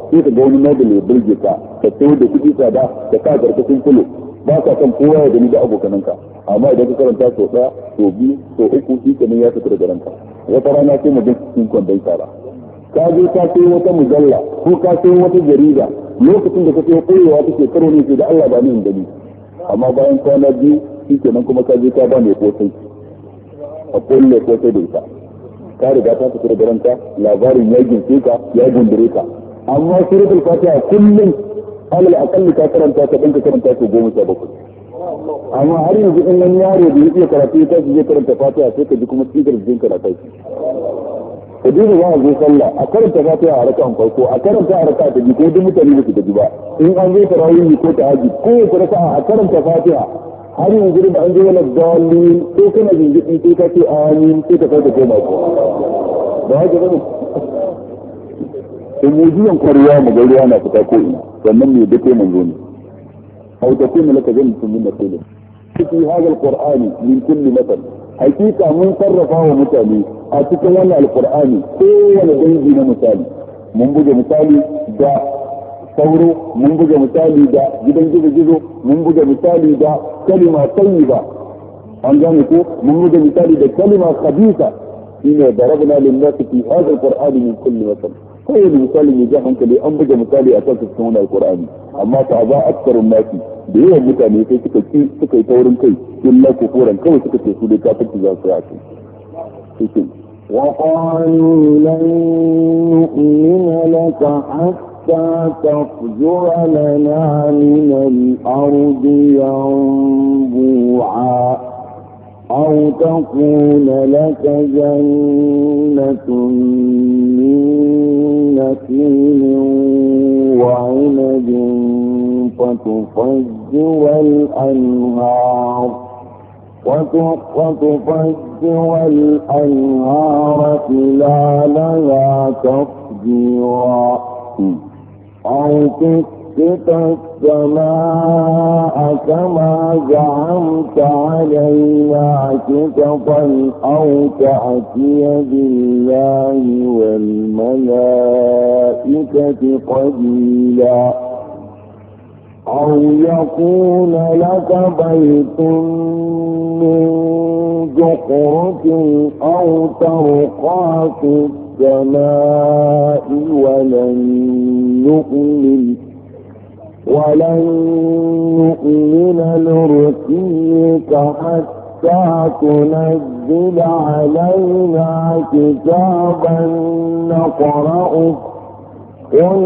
sai ka ga wani model ya burge ka ka sayo da kuɗi tsada ka sa karkashin kulo ba ka san kowa ya gani da abokananka amma idan ka karanta sau ɗaya sau biyu sau uku shi kenan ya fita daga ranka wata rana sai mu ga cikin kwandon tsara ka je ka sayo wata mujalla ko ka sayo wata jarida lokacin da ka sayo koyewa take karo ne sai da Allah ba ni in gani amma bayan kwana biyu shi kenan kuma ka je ka ba mai kosai a kulle kosai da ita ka riga ta fita daga ranka labarin ya gince ka ya gundure ka amma suratul fatiha kullum alal akalli ka karanta ka dinka karanta ko goma sha bakwai amma har yanzu in wani yaro da yake karatu ya tashi zai karanta fatiha sai ka ji kuma tsigar jikin ka na tashi ka duba za a zo sallah a karanta fatiha a raka'an farko a karanta a raka'a ta biyu ko duk mutane ba su gaji ba in an zo tarawih ko tahajjud ko wata raka'a a karanta fatiha har yanzu da an zo wani dalil ko kana jinjiki sai ka ce amin sai ka kai da koma ko ba haka bane in mujiyan kwariya mu ga ruwa na fita ko ina sannan me dake manzo ne aw takunu laka jannatun min nakhil fi hadha alqur'ani min kulli mathal hakika mun sarrafa wa mutane a cikin wannan alqur'ani kowane dangi na misali mun buga misali da sauro mun buga misali da gidan gizo-gizo mun buga misali da kalima tayyiba an gane ko mun buga misali da kalima khabitha shine darabna lin-nasi fi hadha alqur'ani min kulli mathal kawai misali mai jan hankali an buga misali a kan cikin wani alkur'ani amma ta ba aksarun nasi da yawan mutane sai suka ki suka yi taurin kai illa kufuran kawai suka ce su dai kafirci za su yi a kai وقالوا لن نؤمن لك حتى تفجر لنا من الأرض ينبوعا أو تكون لك جنة من نخيل وعنب فتفجر الأنهار وتفجر الأنهار خلالها تفجيرا أو تسقط السماء كما زعمت علينا كسفا أو تأتي بالله والملائكة قبيلا أو يكون لك بيت من زخرف أو ترقى في السماء ولن نؤمن ولن نؤمن لرقيك حتى تنزل علينا كتابا نقرأه قل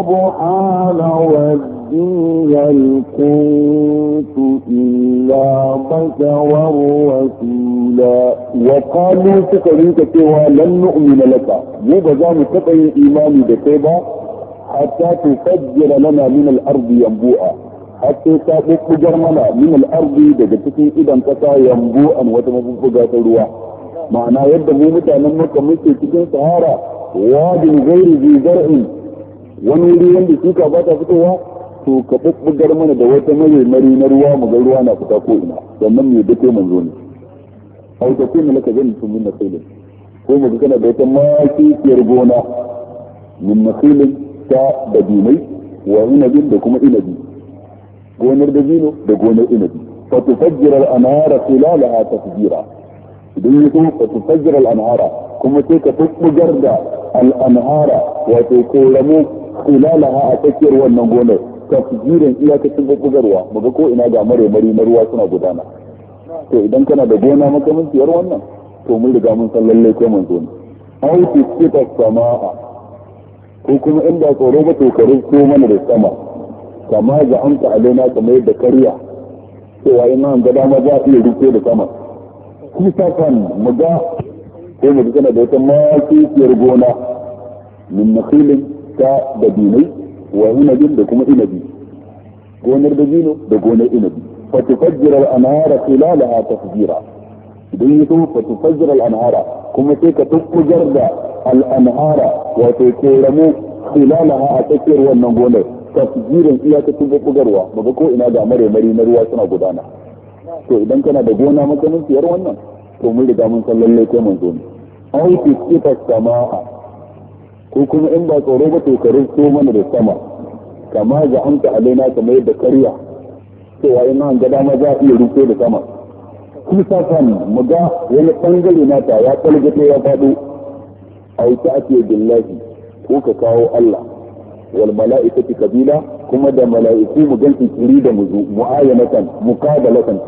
سبحان ربي هل كنت إلا بشرا رسولا وقالوا سكريك سوى لن نؤمن لك يبقى مستقي إيماني بكيبا حتى تفجر لنا من الأرض ينبوءا حتى تفجر لنا من الأرض دجتكي إذا انكسا ينبوءا وتمفقا تلوى معنى يبدأ مومتا نمك مستي تكين سهارا واد غير ذي زرع ونولي يندي سيكا باتا فتوى to ka bubbugar mana da wata mai mari na ruwa mu ga ruwa na fita ko ina sannan me dake manzo ne au ta kuma laka zan tun min nasilin ko mu kana da wata makiyar gona min nasilin ta dabinai wa inabin da kuma inabi gonar dabino da gonar inabi fa tufajjira al-anhara khilalaha tafjira idan yaso fa tufajjira al-anhara kuma sai ka bubbugar da al-anhara wato koramu khilalaha a tsakiyar wannan gonar tafjirin iyakacin bubbugarwa muga ko ina ga mare mari na ruwa suna gudana to idan kana da gona makamanciyar wannan to mun riga mun san lalle ko mun zo ne au tisita samaa ko kuma inda tsoro ba to kare ko mana da sama kama ga anta alaina kamar yadda kariya cewa ina an ga dama za iya rufe da sama kisafan muga ko mu kana da wata makiyar gona min nakhilin ta dabinai wa inabin da kuma inabi gonar dabino da gonar inabi fa tufajjira al-anhara khilalaha tafjira idan yaso fa tufajjira al-anhara kuma sai ka tukkujar da al-anhara wato koramu khilalaha a tsakiyar wannan gonar tafjirin iyakacin bubbugarwa baga ko ina da mare mari na ruwa suna gudana to idan kana da gona makamanciyar wannan to mun riga mun san lalle kai mun zo ne au tisita samaa ko kuma in ba tsoro ba to ka rinko mana da sama kama ga amsa alaina kamar yadda karya cewa in an ga dama za a iya rinko da sama kusa kan mu ga wani bangare nata ya kalgato ya faɗo a wuce ake billahi ko ka kawo Allah wal mala'ikati kabila kuma da mala'iku mu gansu kiri da muzu mu'ayyanatan muqabalatan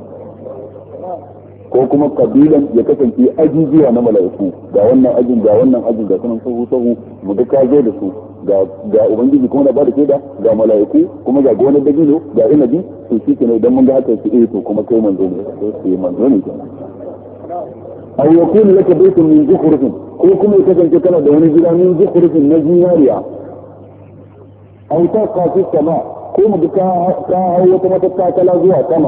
ko kuma kabilan ya kasance ajujuwa na mala'iku ga wannan ajin ga wannan ajin ga sunan sahu sahu mu ga ka zo da su ga ga ubangiji kuma da ba da shaida ga mala'iku kuma ga gonar dabino ga inabi to shi ne idan mun ga haka shi eh to kuma kai manzo ne sai manzo ne aw yakun laka baytun min zukhrufin ko kuma ya kasance kana da wani gida min zukhrufin na zinariya aw taqa fi sama ko mu ga ka hawo wata matakala zuwa sama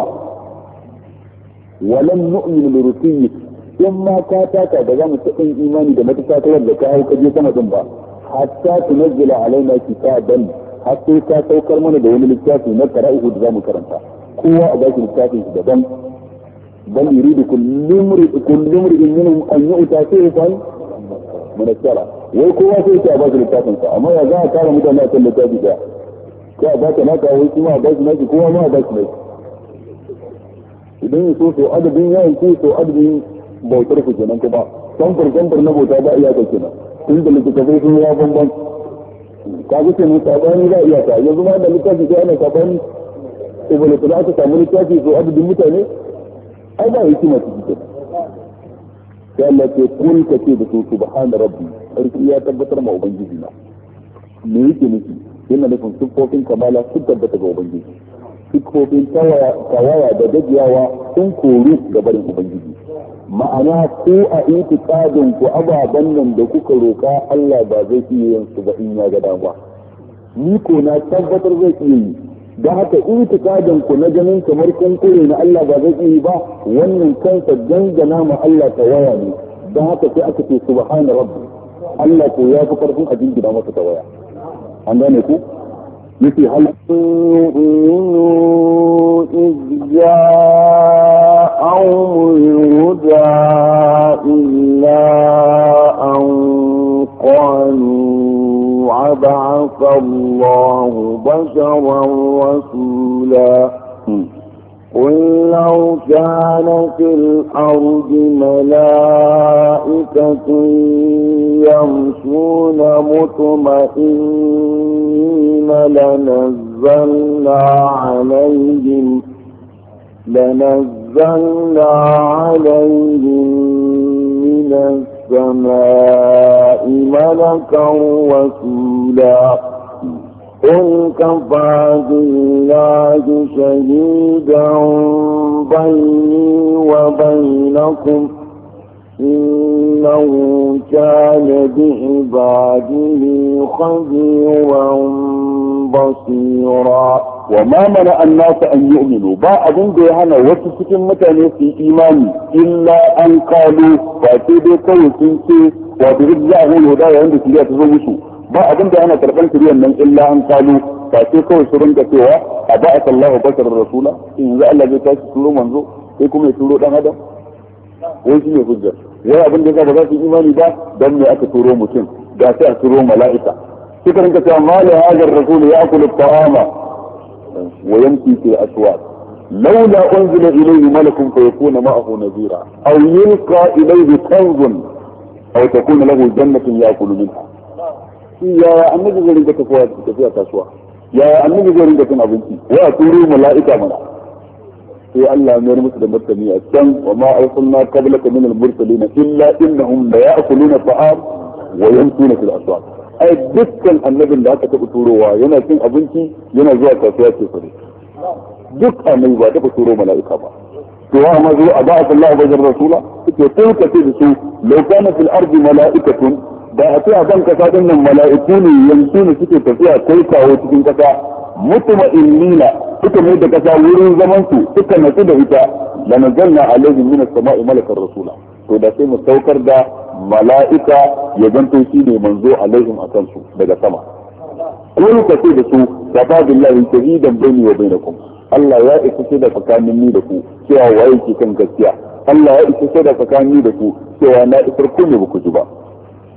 walam nu'min bi rusiyyik in ma ka taka da zamu ta imani da matakalar da ka hawo ka je sama din ba hatta tunzila alaina kitaban hatta ka saukar mana da wani littafi na qara'u da zamu karanta kowa a baki littafin shi daban bal yuridu kullu imri kullu imri minhum an yu'ta sayfan min as-sala wai kowa sai ya baki littafin sa amma ya za a kare mutane a kan littafi da ka ba ka naka wai kuma a baki naki kowa ma a baki naki idan ya so so adadin yayin ko so adadin bautar ku kenan kuma samfur samfur na bauta ba iya kake nan tun da littattafai sun ya bambam ka ga kenan sabani za iya ta yanzu ma da littafi sai ana sabani ibn Tula aka samu littafi so adadin mutane ai ba hikima ciki kenan sai Allah ce kun ka ce da su subhana rabbi sarki ya tabbatar ma ubangiji na me yake nufi yana nufin siffofin kamala sun tabbata ga ubangiji siffofin tawaya da gajiyawa sun koru ga barin ubangiji ma'ana ko a itikadin ku ababen nan da kuka roka Allah ba zai iya yin su ba in ya ga dama ni ko na tabbatar zai iya yi da haka itikadin ku na ganin kamar kun kure na Allah ba zai iya yi ba wannan kansa dangana ma Allah tawaya ne da haka sai aka ce subhana rabbi Allah ko ya fi karfin a jingina masa tawaya an gane ku yake hal إذ جاءهم الهدى إلا أن قالوا عبعث الله بشرا رسولا قل لو كان في الأرض ملائكة يمشون مطمئنين لنزلنا عليهم لنزلنا عليهم من السماء ملكا رسولا قل كفى بالله شهيدا بيني وبينكم إنه كان بعباده خبيرا بصيرا وما منع الناس أن يؤمنوا با أبن بيهانا وتسكن متاني في إيماني إلا أن قالوا فأتيدي كوي سنسي وبرجعه الهداية عند سلية تزوشوا ba abin da ana karɓar shiryan nan illa an kalu ba sai kawai su rinka cewa a ba'at Allah basharar rasula in yanzu Allah zai tashi turo manzo sai kuma ya turo dan adam wai shi ne hujja wai abin da ba za su imani ba dan me aka turo mutum ga sai a turo mala'ika suka rinka cewa ma la hajar rasul ya'kulu at-ta'ama wa yamshi fil aswaq لولا أنزل إليه ملك فيكون معه نذيرا أو يلقى إليه كنز أو تكون له جنة يأكل منها ya annabi zai rinka tafiya tafiya kasuwa ya annabi zai rinka cin abinci wa turu mala'ika mana sai Allah ya musu da martani a can wa ma arsalna qablaka min al-mursalin illa innahum la ya'kuluna ta'am wa yamshuna fil aswaq ai dukkan annabin da aka taɓa turowa yana cin abinci yana zuwa kasuwa ce fare duk annabi ba taɓa turo mala'ika ba to wa ma zo a ba'ath Allah bajar rasula ke kun kace da su law kana fil ardi mala'ikatun da a ce a kan kasa din nan mala'iku ne yanzu ne suke tafiya kai kawo cikin kasa mutma'innina suka mai da kasa wurin zaman su suka natsu da ita la nazalna alaihim min as-sama'i malakan rasula to da sai mu saukar da mala'ika ya zanto shi ne manzo alaihim akan su daga sama kun ka ce da su kafa billahi shahidan baini wa bainakum Allah ya isa ce da tsakanin ni da ku cewa waye ke kan gaskiya Allah ya isa ce da tsakanin ni da ku cewa na isar ku ne ba ku ji ba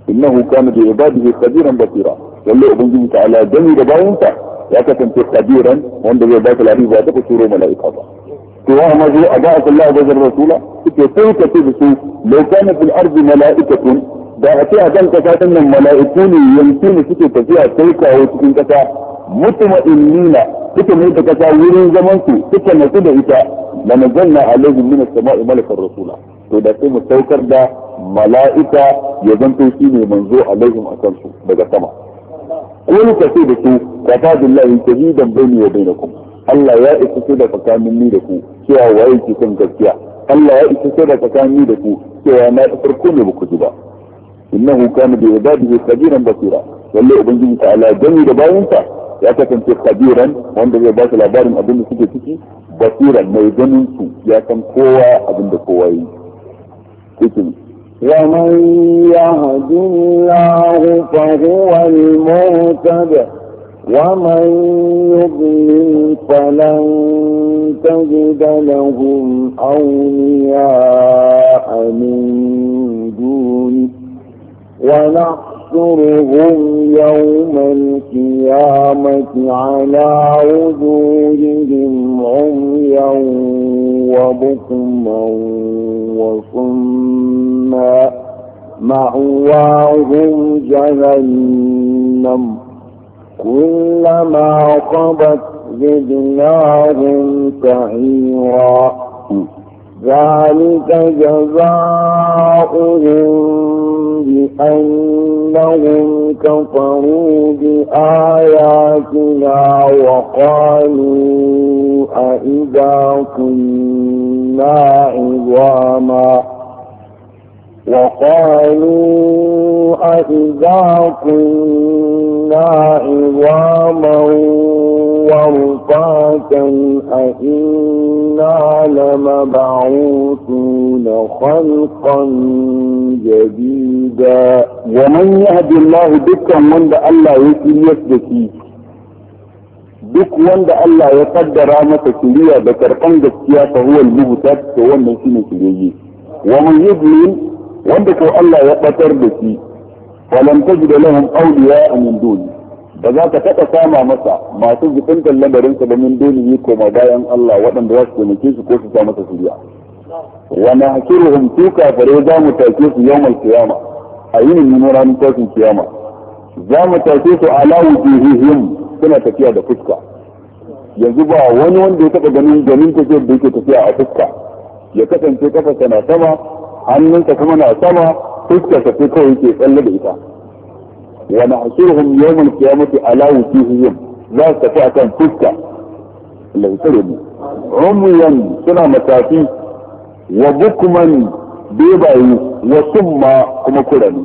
innahu kana bi ibadihi khabiran basira wallahi ubangiji ta'ala gani da bayansa ya kasance khabiran wanda zai ba ta labari ba ta turo mala'ika ba to wa ma zai aga Allah da rasula suke sai ka ce da su law kana fil ardi mala'ikatun da a ce a kan kasa din nan mala'iku ne yanzu ne suke tafiya sai kawo cikin kasa mutma'innina suke mai da kasa wurin zaman su suke nasu da ita la nazalna alaihim min as-sama'i malakan rasula to da sai mu saukar da mala'ika ya zanto shi ne manzo alaihim akan su daga sama ko ka ce da su kafa billahi shahidan bayni wa bainakum Allah ya isa sai da tsakanin ni da ku cewa waye ke kan gaskiya Allah ya isa sai da tsakanin ni da ku cewa na farko ne ba ku ji ba innahu kana bi ibadihi khabiran basira wallahi ubangiji ta'ala gani da bayansa ya kasance khabiran wanda zai ba su labarin abin da suke ciki basiran mai ganin su ya san kowa abin da kowa yi cikin ومن يهد الله فهو المهتد ومن يضلل فلن تجد لهم أولياء من دونه ونحشرهم يوم القيامة على وجوههم عميا وبكما وصما مأواهم جهنم كلما خبت زدناهم سعيرا ذلك جزاؤهم بأنهم كفروا بآياتنا وقالوا أئذا كنا عظاما وقالوا أئذا كنا عظاما ورفاتا أئنا لمبعوثون خلقا جديدا ومن يهد الله دكا من دا الله يكي يسدكي duk wanda Allah ya kaddara masa shiriya da karban gaskiya fa huwa al-muhtad to wannan shine shiriye wa man yudlil wanda ko Allah ya batar da shi walam tajid lahum awliya min duni ba za ka taɓa sama masa masu jikintar lamarin sa da min duni ko ma bayan Allah waɗanda za su taimake su ko su sa masa shiriya wa nahkiruhum su kafare za mu take su yawmal qiyama a yinin mun ranar tashin kiyama za mu take su ala wujuhihim suna tafiya da fuska yanzu ba wani wanda ya taɓa ganin ganin tafiyar da yake tafiya a fuska ya kasance kafarsa na sama hannunsa kuma na sama fuskarsa sai kawai yake tsalle da ita wa nahshuruhum yawmal qiyamati ala wujuhihim za su tafi akan fuska Allah ya tsare mu umyan suna matafi wa bukman bebayi wa summa kuma kurani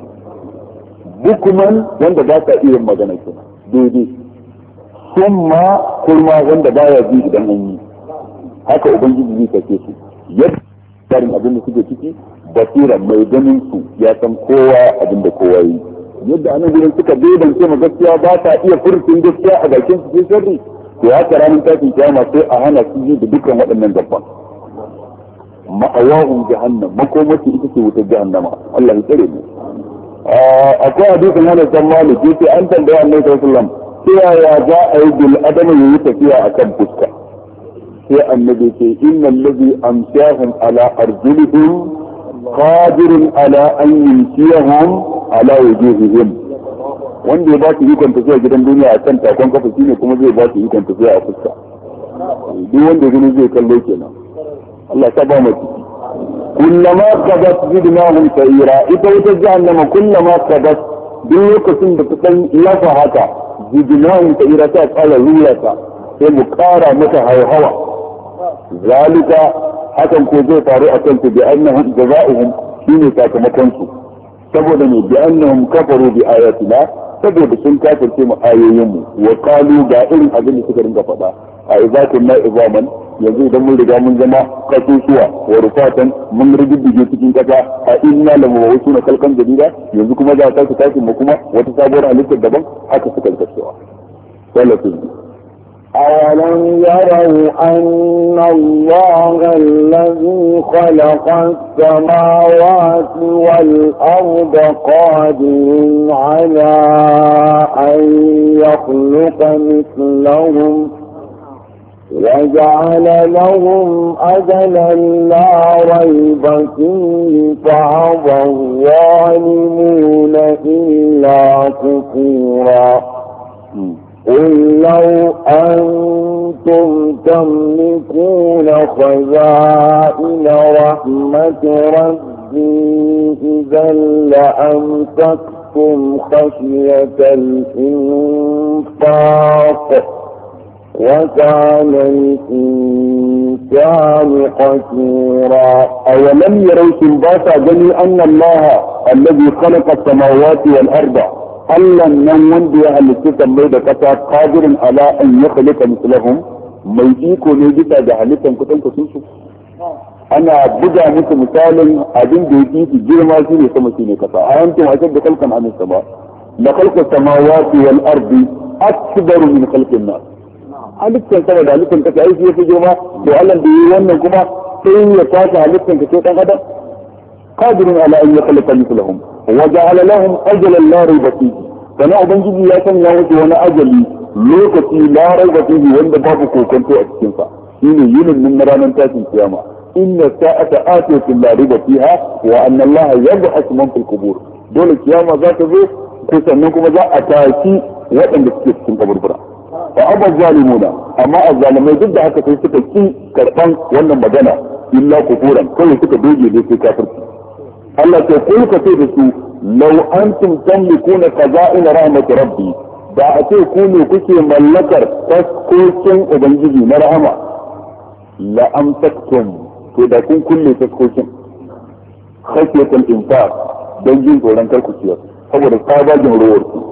bukman wanda ba sa iya magana kenan daidai summa kurma wanda baya ji idan an yi haka ubangiji zai kace su yadda tsarin abin da suke ciki basira mai ganin su ya san kowa abin da kowa yi yadda anan gurin suka bebance ma gaskiya ba ta iya furtin gaskiya a bakin su sai sirri to haka ranar tashin kiyama sai a hana su yi da dukkan waɗannan dabban ma'awahum jahannam makomaci ita ce wutar jahannama Allah ya tsare mu akwai hadisin Anas bin Malik yace an tambaya Annabi sallallahu alaihi wasallam sai ya za a yi bil adama yayi tafiya akan fuska sai annabi ce innal ladhi amshahum ala arjulihim qadirun ala an yumshiyahum ala wujuhihim wanda ya ba su ikon tafiya gidan duniya a kan takon kafa shine kuma zai ba su ikon tafiya a fuska duk wanda gani zai kallo kenan Allah ta ba mu ciki kullama qadat zidnahum sa'ira ita wata jahannama kullama qadat duk lokacin da ta dan lafa haka zidnahum sa'ira ta kala ruyata sai mu kara mata haihawa zalika hakan ko zai faru a kansu bi annahum jazaohum shine sakamakon su saboda ne bi annahum kafaru bi ayatina saboda sun kafirce mu ayoyin mu wa qalu ga irin abin da suka ringa faɗa a idza kunna izaman yanzu idan mun riga mun zama kasusuwa wa rufatan mun riddige cikin kasa a inna lam wawsuna kalkan jadida yanzu kuma za ta tashi mu kuma wata sabuwar halittar daban haka suka kashewa sallallahu أولم يروا أن الله الذي خلق السماوات والأرض قادر على أن يخلق مثلهم وجعل لهم أجلا لا ريب فيه فأبى الظالمون إلا كفورا قل لو أنتم تملكون خزائن رحمة ربي إذا لأمسكتم خشية الإنفاق وكان الإنسان قتورا أولم يروا سنباسا جميع أن الله الذي خلق السماوات والأرض ألا من وندي أهل السلطة ميدا كتا قادر على أن يخلق مثلهم ميجيكو نيجيتا جهلتا كتن كسوسو أنا بدا مثل مثال أدين بيتي في جرما سيني سمسيني كتا أنتم أشد خلقا عن السماء لخلق السماوات والأرض أكبر من خلق الناس halittar sama da halittar kasa aiki ya fi girma to Allah da yi wannan kuma sai ya tashi halittar ka sai dan adam qadirun ala an yakhluqa mithlahum wa ja'ala lahum ajalan la rayba fihi kana ubangiji ya sanya musu wani ajali lokaci la rayba fihi wanda babu kokonto a cikin sa shine yinin nan na ranar tashin kiyama inna sa'ata atiyatu la rayba fiha wa anna Allah yab'athu man fil qubur dole kiyama za ta zo ko sannan kuma za a tashi waɗanda suke cikin kaburbura fa abba zalimuna amma azzalimai duk da haka sai suka ki karban wannan magana illa kufuran kawai suka doge da sai kafirci Allah ta kai ka ce da su law antum tamlikuna qaza'in rahmat rabbi da a ce ku ne kuke mallakar taskokin ubangiji na rahama la amsaktum to da kun kulle taskokin khashiyatul infaq dan jin tsoron karkuciyar saboda sabajin ruwar ku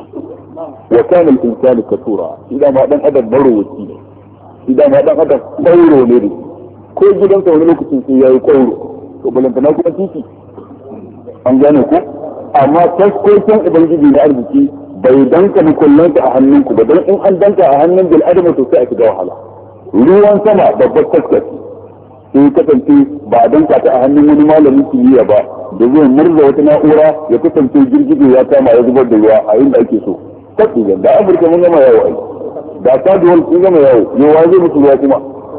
وكان الإنسان كثورا إذا ما دان أدم مروتي إذا ما دان أدم قورو نري كل جدًا سوى لوكتين سيئة قورو وبلن تناكم تيكي أنجانكم أما تسكوتين إبنجي لأرضكي بيدانك مكلنك أهننك بدل إن أندنك أهنن بالأدم وتساعك جوحلا ruwan sama babbar taskaci sai kasance ba dan ka ta hannun wani malamin kimiyya ba da zai murza wata na'ura ya kasance girgije ya kama ya zubar da ruwa a inda ake so tafiyan da Amurka mun gama yawo ai da Saduwal sun gama yawo yawa zai musu ruwa kuma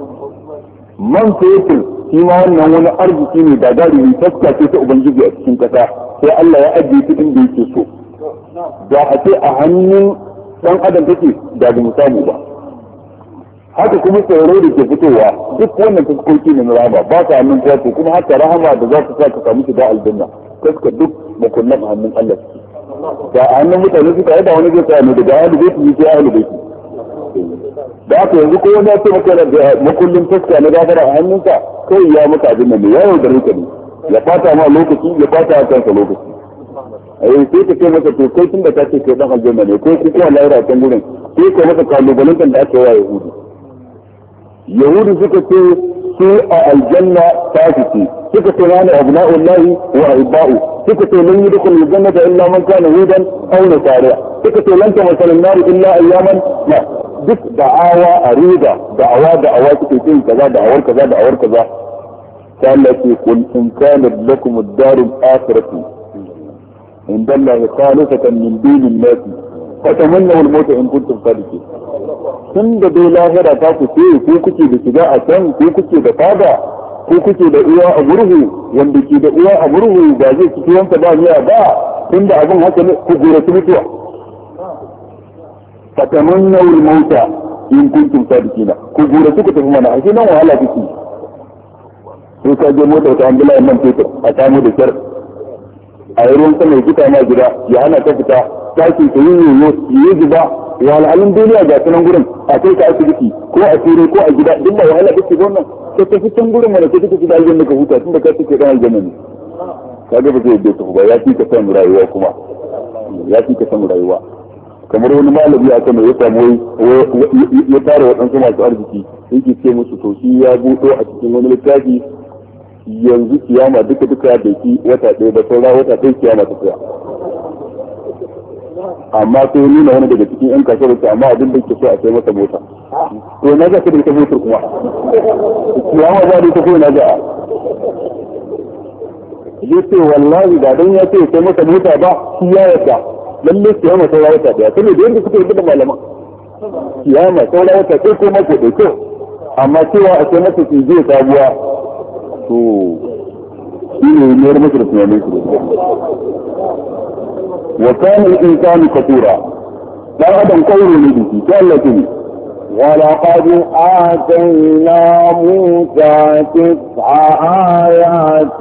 man fetur shi ma wannan wani arziki ne da gari ne taskace ta ubangiji a cikin kasa sai Allah ya ajiye su inda yake so da a ce a hannun dan adam take da ba mu samu ba haka kuma tsoro da ke fitowa duk wannan fuskoki ne na rahama ba ta hannun kwato kuma haka rahama da za ta sa ka samu shiga aljanna kaska duk makullan hannun Allah suke da a hannun mutane suka yi da wani zai tsaya ne daga ahli baiti ne sai ahli baiti da haka yanzu ko wani ya ce maka da makullin taska na gafara a hannunka kai ya maka abin nan ne ya yau da rika ne ya fata ma lokaci ya fata a kanka lokaci ai sai ka ce maka to kai tun da ka ce kai dan aljanna ne ko ku kuma lahira can gurin sai ka maka kalubalen da aka yi wa yahudu yahudu suka ce su a aljanna ta fice suka ce nani abna'ullahi wa ahibba'u suka ce lan yadkhul aljannata illa man kana hudan aw nasara suka ce lan tamasal an-nar illa ayyaman la duk da'awa arida da'awa da'awa suke ce kaza da'awar kaza da'awar kaza sai Allah ce kul in kana lakum ad-dar al-akhiratu inda Allah khalisatan min dunin nas fatamannu al-maut in kuntum sadiqin tun da dai lahira ta ku ce ko kuke da shiga a can ko kuke da fada ko kuke da uwa a murhu wanda ke da uwa a murhu ba zai ci tuwanta ba miya ba tun da abin haka ne ku gura su mutuwa fatamannu al-mauta in kuntum sadiqina ku gura su ku tafi mana ashe nan wahala kike sai ka je mota ta ambula nan fetur a samu da kyar a yi ruwan sama ya gita ma gida ya hana ta fita tashi ta yi yoyo yi zuba wahalhalun duniya ga sunan gurin a kai ka asibiti ko a ture ko a gida duk ba wahala kake ga wannan ka tafi can gurin mana ka tafi da aljanna ka huta tunda ka tafi dan aljanna ne ka ga ba zai da ba ya fi ka san rayuwa kuma ya fi ka san rayuwa kamar wani malami aka mai ya samu ya tara waɗansu masu arziki yake ce musu to shi ya buɗo a cikin wani littafi yanzu kiyama duka duka da ki wata ɗaya da saura wata ɗaya kiyama ta tsaya amma sai ya nuna wani daga cikin yan kasuwar ce amma abin da ke so a sai masa mota to na ga da ita motar kuma kiyama za da ita ko na ga yace wallahi da dan ya ce sai masa mota ba shi ya yarda lalle kiyama sai ya wata da sai da yanda suka yi da malaman kiyama sai ya wata sai ko mako da kyau amma cewa a sai masa ki je sabuwa to shi ne ne masa da tunanin su wa kana al-insanu katura dan adam kauro ne shi sai Allah ya ولقد آتينا موسى تسع آيات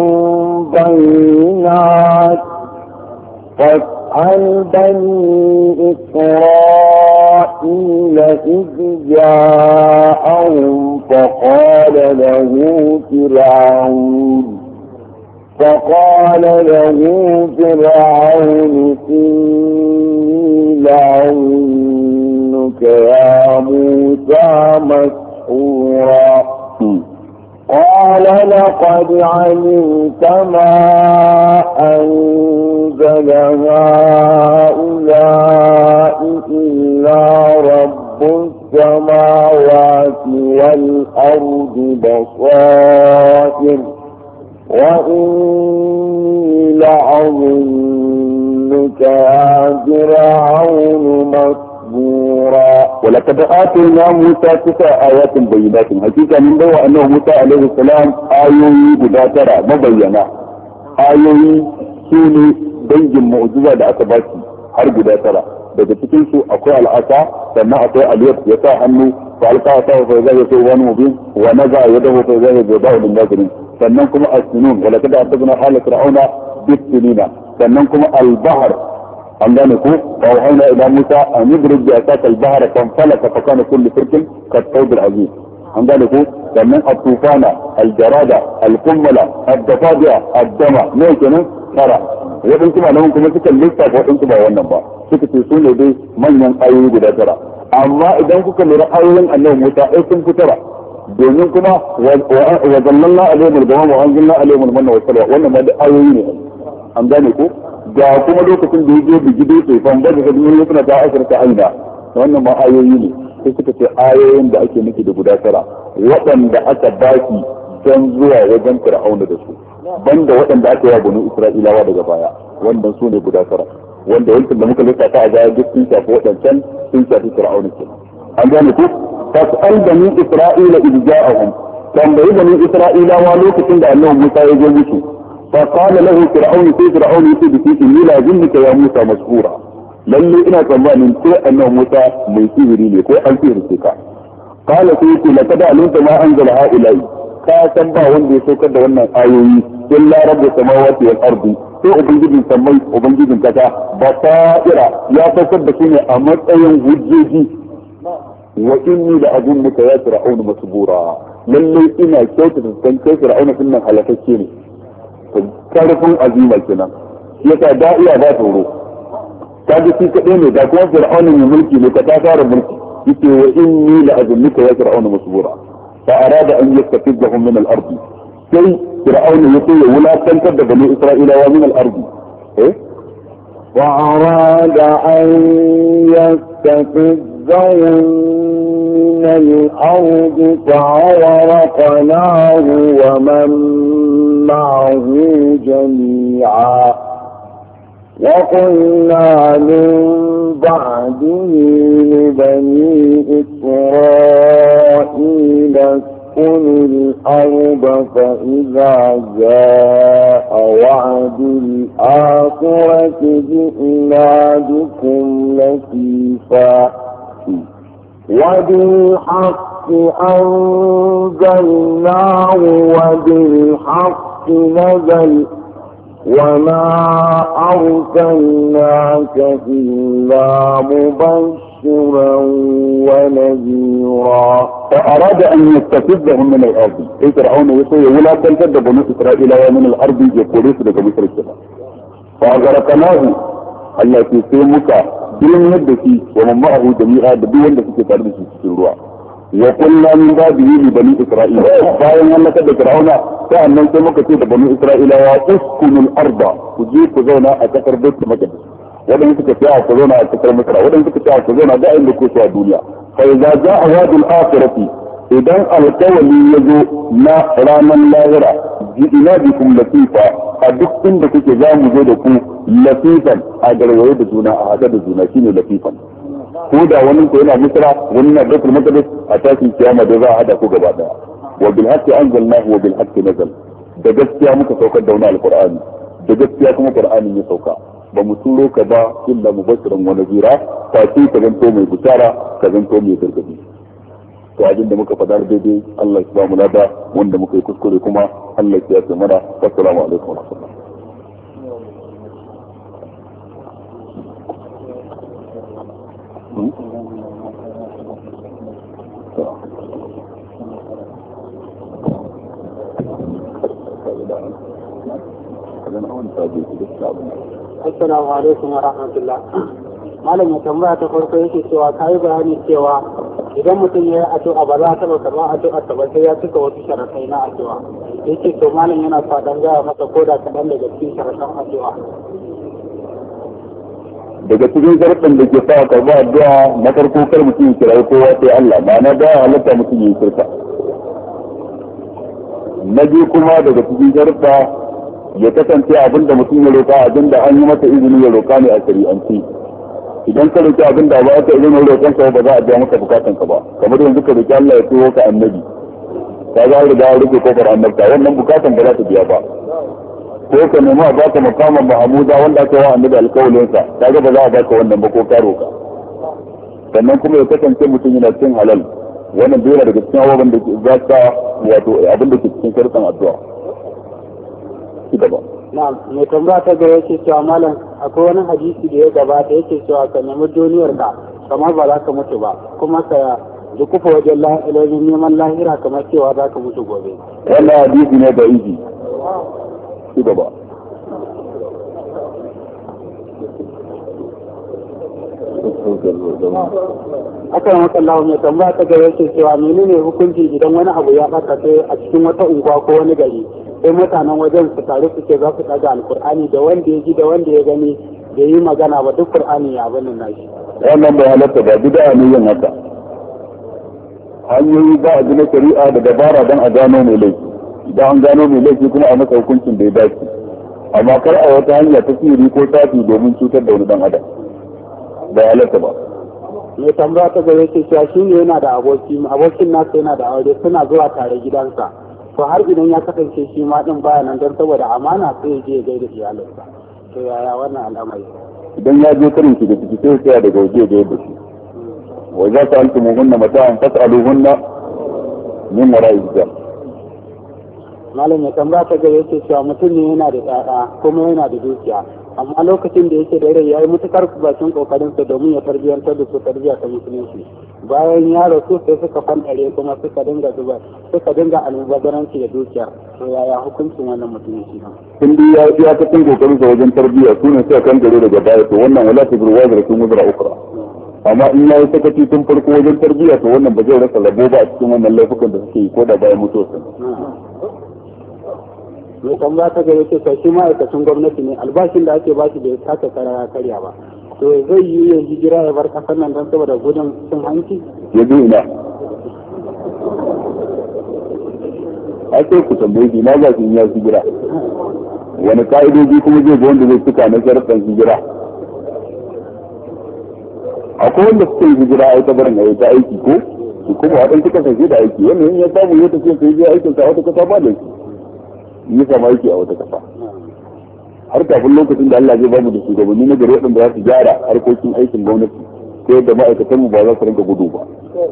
بينات فاسأل بني إسرائيل إذ جاءهم فقال له فرعون فقال له فرعون إني لأظنك يا موسى مسحورا قال لقد علمت ما أنزل هؤلاء إلا رب السماوات والأرض بصائر وإني لأظنك يا فرعون مسحورا ولقد آتينا موسى تسع آيات بينات حقيقة من دوا أنه موسى عليه السلام آيوي بداترة مبينة آيوي سوني دنج معجزة لأتباكي har guda tara daga cikin su akwai al'asa sannan akwai aliyat ya sa hannu fa alqa ta fa zai so wani mubin wa naza yadahu fa zai zo da wannan nazarin sannan kuma as-sunun wala kada asbana halat fir'auna bis-sunina sannan kuma al-bahr Allah ne ko fa wahayna ila Musa an yudrib bi asaka al-bahr kan falaka fa kana kullu firqin kat-tawd al-aziz an gane ko sannan at-tufana al-jarada al-kummala ad-dafadi'a ad-dama ne kenan tara waɗansu malaman kuma suka lissafa waɗansu ba wannan ba suka ce su ne dai manyan ayoyi guda tara amma idan kuka lura ayoyin annabi Musa ai sun fi tara domin kuma wa zallalna alaihim al-ghamam wa anzalna alaihim al-manna wa salwa wannan ma da ayoyi ne an gane ko ga kuma lokacin da yake bigide sai fan da ga duniya suna ta asirta aida wannan ma ayoyi ne sai suka ce ayoyin da ake nufi da guda tara waɗanda aka baki don zuwa wajen Fir'auna da su banda waɗanda aka yi banu Isra'ilawa daga baya wannan su ne guda tara wanda yankin da muka lissafa a baya duk sun shafi waɗancan sun shafi Fir'auna kenan an gane ku fas'al bani Isra'ila idh ja'ahum tambayi bani Isra'ilawa lokacin da Annabi Musa ya je musu fa qala lahu fir'aun sai fir'aun yace da shi ni la zinnika ya Musa mashhura lalle ina tsammanin ko Annabi Musa mai sihiri ne ko an sihirce ka qala sai yace laqad alimta ma anzala ha'ilai ka san ba wanda ya saukar da wannan ayoyi illa rabbus samawati wal ardi sai ubangijin samai ubangijin kasa basaira ya saukar da su ne a matsayin hujjoji wa inni la azunnuka ya fir'aun masbura lalle ina kyautata san kai fir'aun din nan halakacce ne to karfin azima kenan yasa da iya ba tsoro ta ji shi kadai ne da kuma fir'aun mai mulki ne ka ta fara mulki yace wa inni la azunnuka ya fir'aun masbura فأراد أن يستفزهم من الأرض كي فرعون يقول ولا تنتد بني إسرائيل ومن الأرض إيه؟ وأراد أن يستفزهم من الأرض فأغرقناه ومن معه جميعا وقلنا من بعده لبني إسرائيل اسكنوا الأرض فإذا جاء وعد الآخرة جئنا بكم لطيفا وبالحق أنزلناه وبالحق نزل وما أرسلناك إلا مبشرا ونذيرا فأراد أن يستفزهم من الأرض إذ فرعون يقول ولا تنتد بني إسرائيل ومن الأرض يقول لك مصر السماء فأغرقناه التي في مكة بين يدك ومن معه جميعا بدون في تاريخ السروع وقلنا من بعده لبني إسرائيل فإن الله كذا فرعون فأن ننسى مكة بني إسرائيل وتسكن الأرض وجيك زونا أتكر بيت مكة wadanda suka ce a ku zauna a cikin Misra wadanda suka ce a ku zauna da inda ku so a duniya fa idza ja'a wadul akhirati idan alkawali ya zo na ranar lahira ji'ina bikum latifa a duk inda kuke za mu zo da ku latifan a garwaye da juna a hada da juna shine latifan ko da wani ko yana Misra wani na Baitul Maqdis a tashin kiyama da za a hada ku gaba daya wa bil haqqi anzalnahu wa bil haqqi nazal da gaskiya muka saukar da wani alqur'ani da gaskiya kuma qur'anin ya sauka ba mu turo ka ba illa mubashiran wa nadhira fa sai ka zanto mai bishara ka zanto mai gargadi to abin da muka faɗa daidai Allah ya ba mu lada wanda muka yi kuskure kuma Allah ya ce mana assalamu alaikum wa rahmatullahi Assalamu alaikum wa rahmatullah. Malam ya tambaya ta farko yake cewa kayi bayani cewa idan mutum ya yi addu'a ba za a taɓa karɓar addu'a ta ba sai ya cika wasu sharaɗai na addu'a. Yake to malam yana faɗan gaya masa ko da kaɗan daga cikin sharaɗan addu'a. Daga cikin sharaɗan da ke sa karɓa addu'a na farko kar mutum ya kirayi kowa sai Allah ma'ana da halatta mutum ya yi shirka. Na biyu kuma daga cikin sharaɗa ya kasance abinda mutum ya roƙa abinda an yi masa izini ya roƙa ne a shari'anci. Idan ka roƙi abin da ba ka izinin roƙon ka ba za a biya maka bukatan ka ba kamar yanzu ka roƙi Allah ya turo ka annabi ka za a riga rufe kofar annabta wannan bukatan ba za ta biya ba ko ka nemi a baka makaman Mahamuda wanda aka yi annabi alƙawalin sa kaga ba za a baka wannan ba ko ka roƙa sannan kuma ya kasance mutum yana cin halal wannan dole daga cikin abubuwan da za ta wato abin da ke cikin karfin addu'a shi gaba na'am mai tambaya ta ga yake cewa malam akwai wani hadisi da ya gabata yake cewa ka nemi duniyar ka kamar ba za ka mutu ba kuma ka dukufa wajen wajen neman lahira kamar cewa za ka mutu gobe wannan hadisi ne da izi shi gaba akan haka Allah mai tambaya ta ga yake cewa menene hukunci idan wani abu ya baka sai a cikin wata unguwa ko wani gari sai mutanen wajen su tare suke za su ɗaga alkur'ani da wanda ya ji da wanda ya gani da yi magana ba duk qur'ani ya bani nashi wannan bai halatta ba bid'a ne yin haka hanyoyi ba a gina shari'a da dabara don a gano mai laifi idan an gano mai laifi kuma a masa hukuncin da ya dace amma kar a wata hanya ta sirri ko tafi domin cutar da wani dan adam bai halatta ba mai tambaya ta gaba yake cewa shi ne yana da aboki abokin nasa yana da aure suna zuwa tare gidansa to har idan ya kasance shi ma din baya nan don saboda amana sai ya je ya gaida iyalinsa to yaya wannan al'amari idan ya je karin shi da ciki sai ya daga waje ya gaida shi wa za ta antum hunna mata'an fas'aluhunna min wara'i hijab malam ya tambaya ta gaba yake cewa mutum ne yana da ƴaƴa kuma yana da dukiya amma lokacin da yake da rai ya yi mutukar bakin kokarinsa domin ya tarbiyyantar da su tarbiyya ta musulunci bayan ya rasu sai suka fantare kuma suka dinga zuba suka dinga almubazzaranci da dukiyar to yaya hukuncin wannan mutum shi ne kun bi ya ya ta kan kokarin sa wajen tarbiyya su ne sai kan gare daga baya to wannan wala ta burwa da sun mudra ukra amma in ya yi sakaci tun farko wajen tarbiyya to wannan ba zai rasa rabo ba a cikin wannan laifukan da suke yi ko da bayan mutuwarsa mai tambaya ta gare ce sai shi ma'aikacin gwamnati ne albashin da ake bashi bai taka kara karya ba to zai yi ya hijira ya bar kasar nan don saboda gudun cin hanci ya bi ina a sai ku tambaye shi na za su yi ya hijira wani ka'idoji kuma zai ga wanda zai cika na sharaɗin hijira akwai wanda suke hijira a ita barin a ta aiki ko su kuma waɗansu kasashe da aiki wannan ya samu ya tafiya sai ya aikinsa a wata kasa ba da shi yi sama yake a wata kasa har kafin lokacin da Allah zai bamu da shugabanni na gari waɗanda za su gyara harkokin aikin gwamnati ta yadda ma'aikatan mu ba za su rinka gudu ba.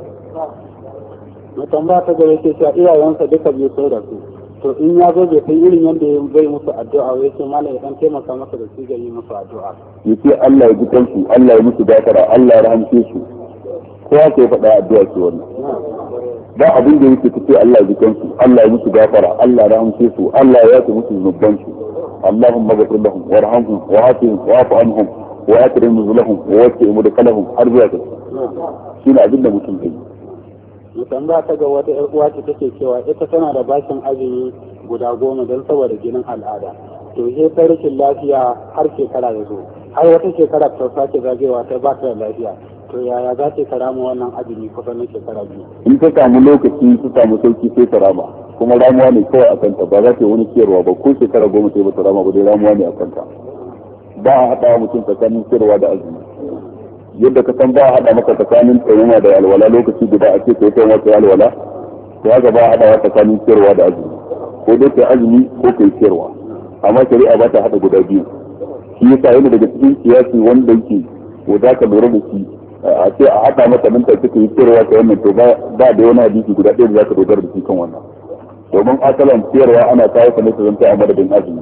Mutum ba ta gare ke cewa iyayensa duka biyu sai da su to in ya zo bai kai irin yadda ya zai musu addu'a ya ce malam ya dan taimaka masa da su ga yi musu addu'a. Ya ce Allah ya ji kansu Allah ya musu gafara Allah ya rahamce su kowa ke faɗa addu'a ce wannan. ba abin da yake tace Allah ya jikansu Allah ya musu gafara Allah ya rahamce su Allah ya yafe musu zunuban su Allahumma ghfir lahum warhamhum wa'afihim wa'fu anhum wa akrim nuzulahum wa wasi' mudkhalahum har zuwa ta shine abin da mutum zai mutum ba ta ga wata ƴar uwa ce take cewa ita tana da bashin azumi guda goma don saboda jinin al'ada to sai ta rashin lafiya har shekara ya zo har wata shekara ta sake zagewa ta ba ta da lafiya, to yaya za ta karama wannan azumi kusan na shekara biyu? In ta samu lokaci ta samu sauki sai ta rama, kuma ramuwa ne kawai a kanta, ba za ta yi wani ciyarwa ba, ko shekara goma sai ba ta rama ba, dai ramuwa ne a kanta. Ba a haɗa mutum tsakanin ciyarwa da azumi, yadda ka san ba a haɗa maka tsakanin tsayuwa da alwala lokaci guda a ce ka yi kai wata alwala, to haka ba a haɗa tsakanin ciyarwa da azumi, ko dai kai azumi ko kai ciyarwa, amma shari'a ba ta haɗa guda biyu. Shi yasa yana daga cikin siyasi wanda yake ko za ka lura da shi a ce a haɗa maka nan ta suka yi ciyarwa ta wannan, to ba da wani hadisi guda ɗaya da za ka dogara da shi kan wannan, domin asalan ciyarwa ana kawo ta ne ta zanta a madadin azumi.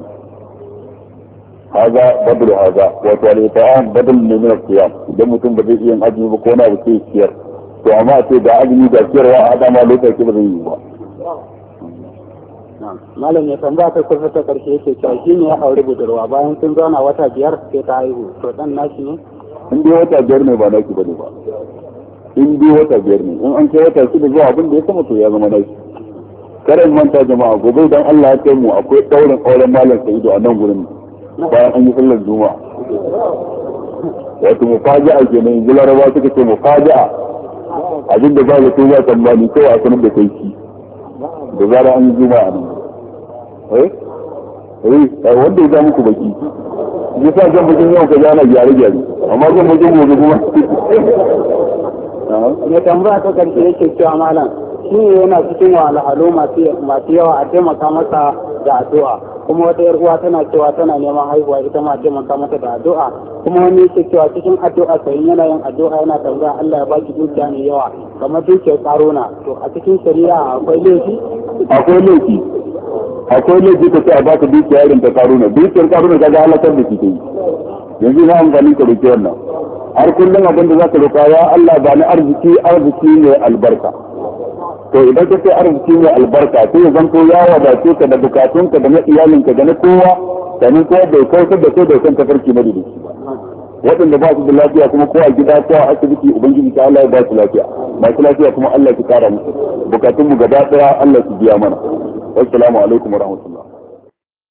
haza badal haza wato al-ita'am badal ne min al-qiyam, idan mutum ba zai iya azumi ba ko na ba sai ciyar, to amma a ce ga azumi ga ciyarwa a haɗa ma lokaci ba zai yi ba. Malam ya tambaya ta kurfa ta karshe yake cewa shi ne ya aure budurwa bayan sun zauna wata biyar sai ta haihu, to dan nashi ne? In dai wata biyar ne ba naki bane ba, in dai wata biyar ne, in an kai wata shida zuwa abin da ya sama to ya zama naki. Karin manta jama'a, gobe dan Allah ya kai mu akwai daurin auren malam Sa'idu a nan gurin bayan an yi sallar juma'a. Wato mufaja'a kenan, yanzu Laraba suka ce mufaja'a, abin da ba da to ba tambani kawai a sanar da kai shi da zara an yi juma'a nan. Eh? Eh, wanda ya ga muku baki. Ya sa jan bakin yau ka jana gyare-gyare, amma jan bakin gobe kuma. Ya tambaya ta karshe yake cewa malam, shi ne yana cikin wahalhalu masu yawa a taimaka masa da addu'a, kuma wata yar uwa tana cewa tana neman haihuwa ita ma taimaka mata da addu'a, kuma wani yake cewa cikin addu'a sai yana yin addu'a yana tambaya Allah ya baki dukiya mai yawa kamar dukiyar karuna, to a cikin shari'a akwai laifi? Akwai laifi. Akwai laifi ka ce a baka dukiya irin ta karuna, dukiyar karuna ka ga halakar da kike yi. Yanzu na amfani ka roki wannan. Har kullum abin da za ka roƙa, ya Allah ba ni arziki arziki ne albarka. To idan ka ce arziki ne albarka, sai ya zanto ya wadace ka da bukatunka da na iyalinka da na kowa, sannan kowa bai kautar da kai da kan tafarki na da shi ba. Waɗanda ba su da lafiya kuma ko a gida ko a asibiti ubangiji ta Allah ya ba su lafiya, masu lafiya kuma Allah ya kara musu, bukatunmu gaba ɗaya Allah ya biya mana. Assalamu alaikum wa rahmatullah.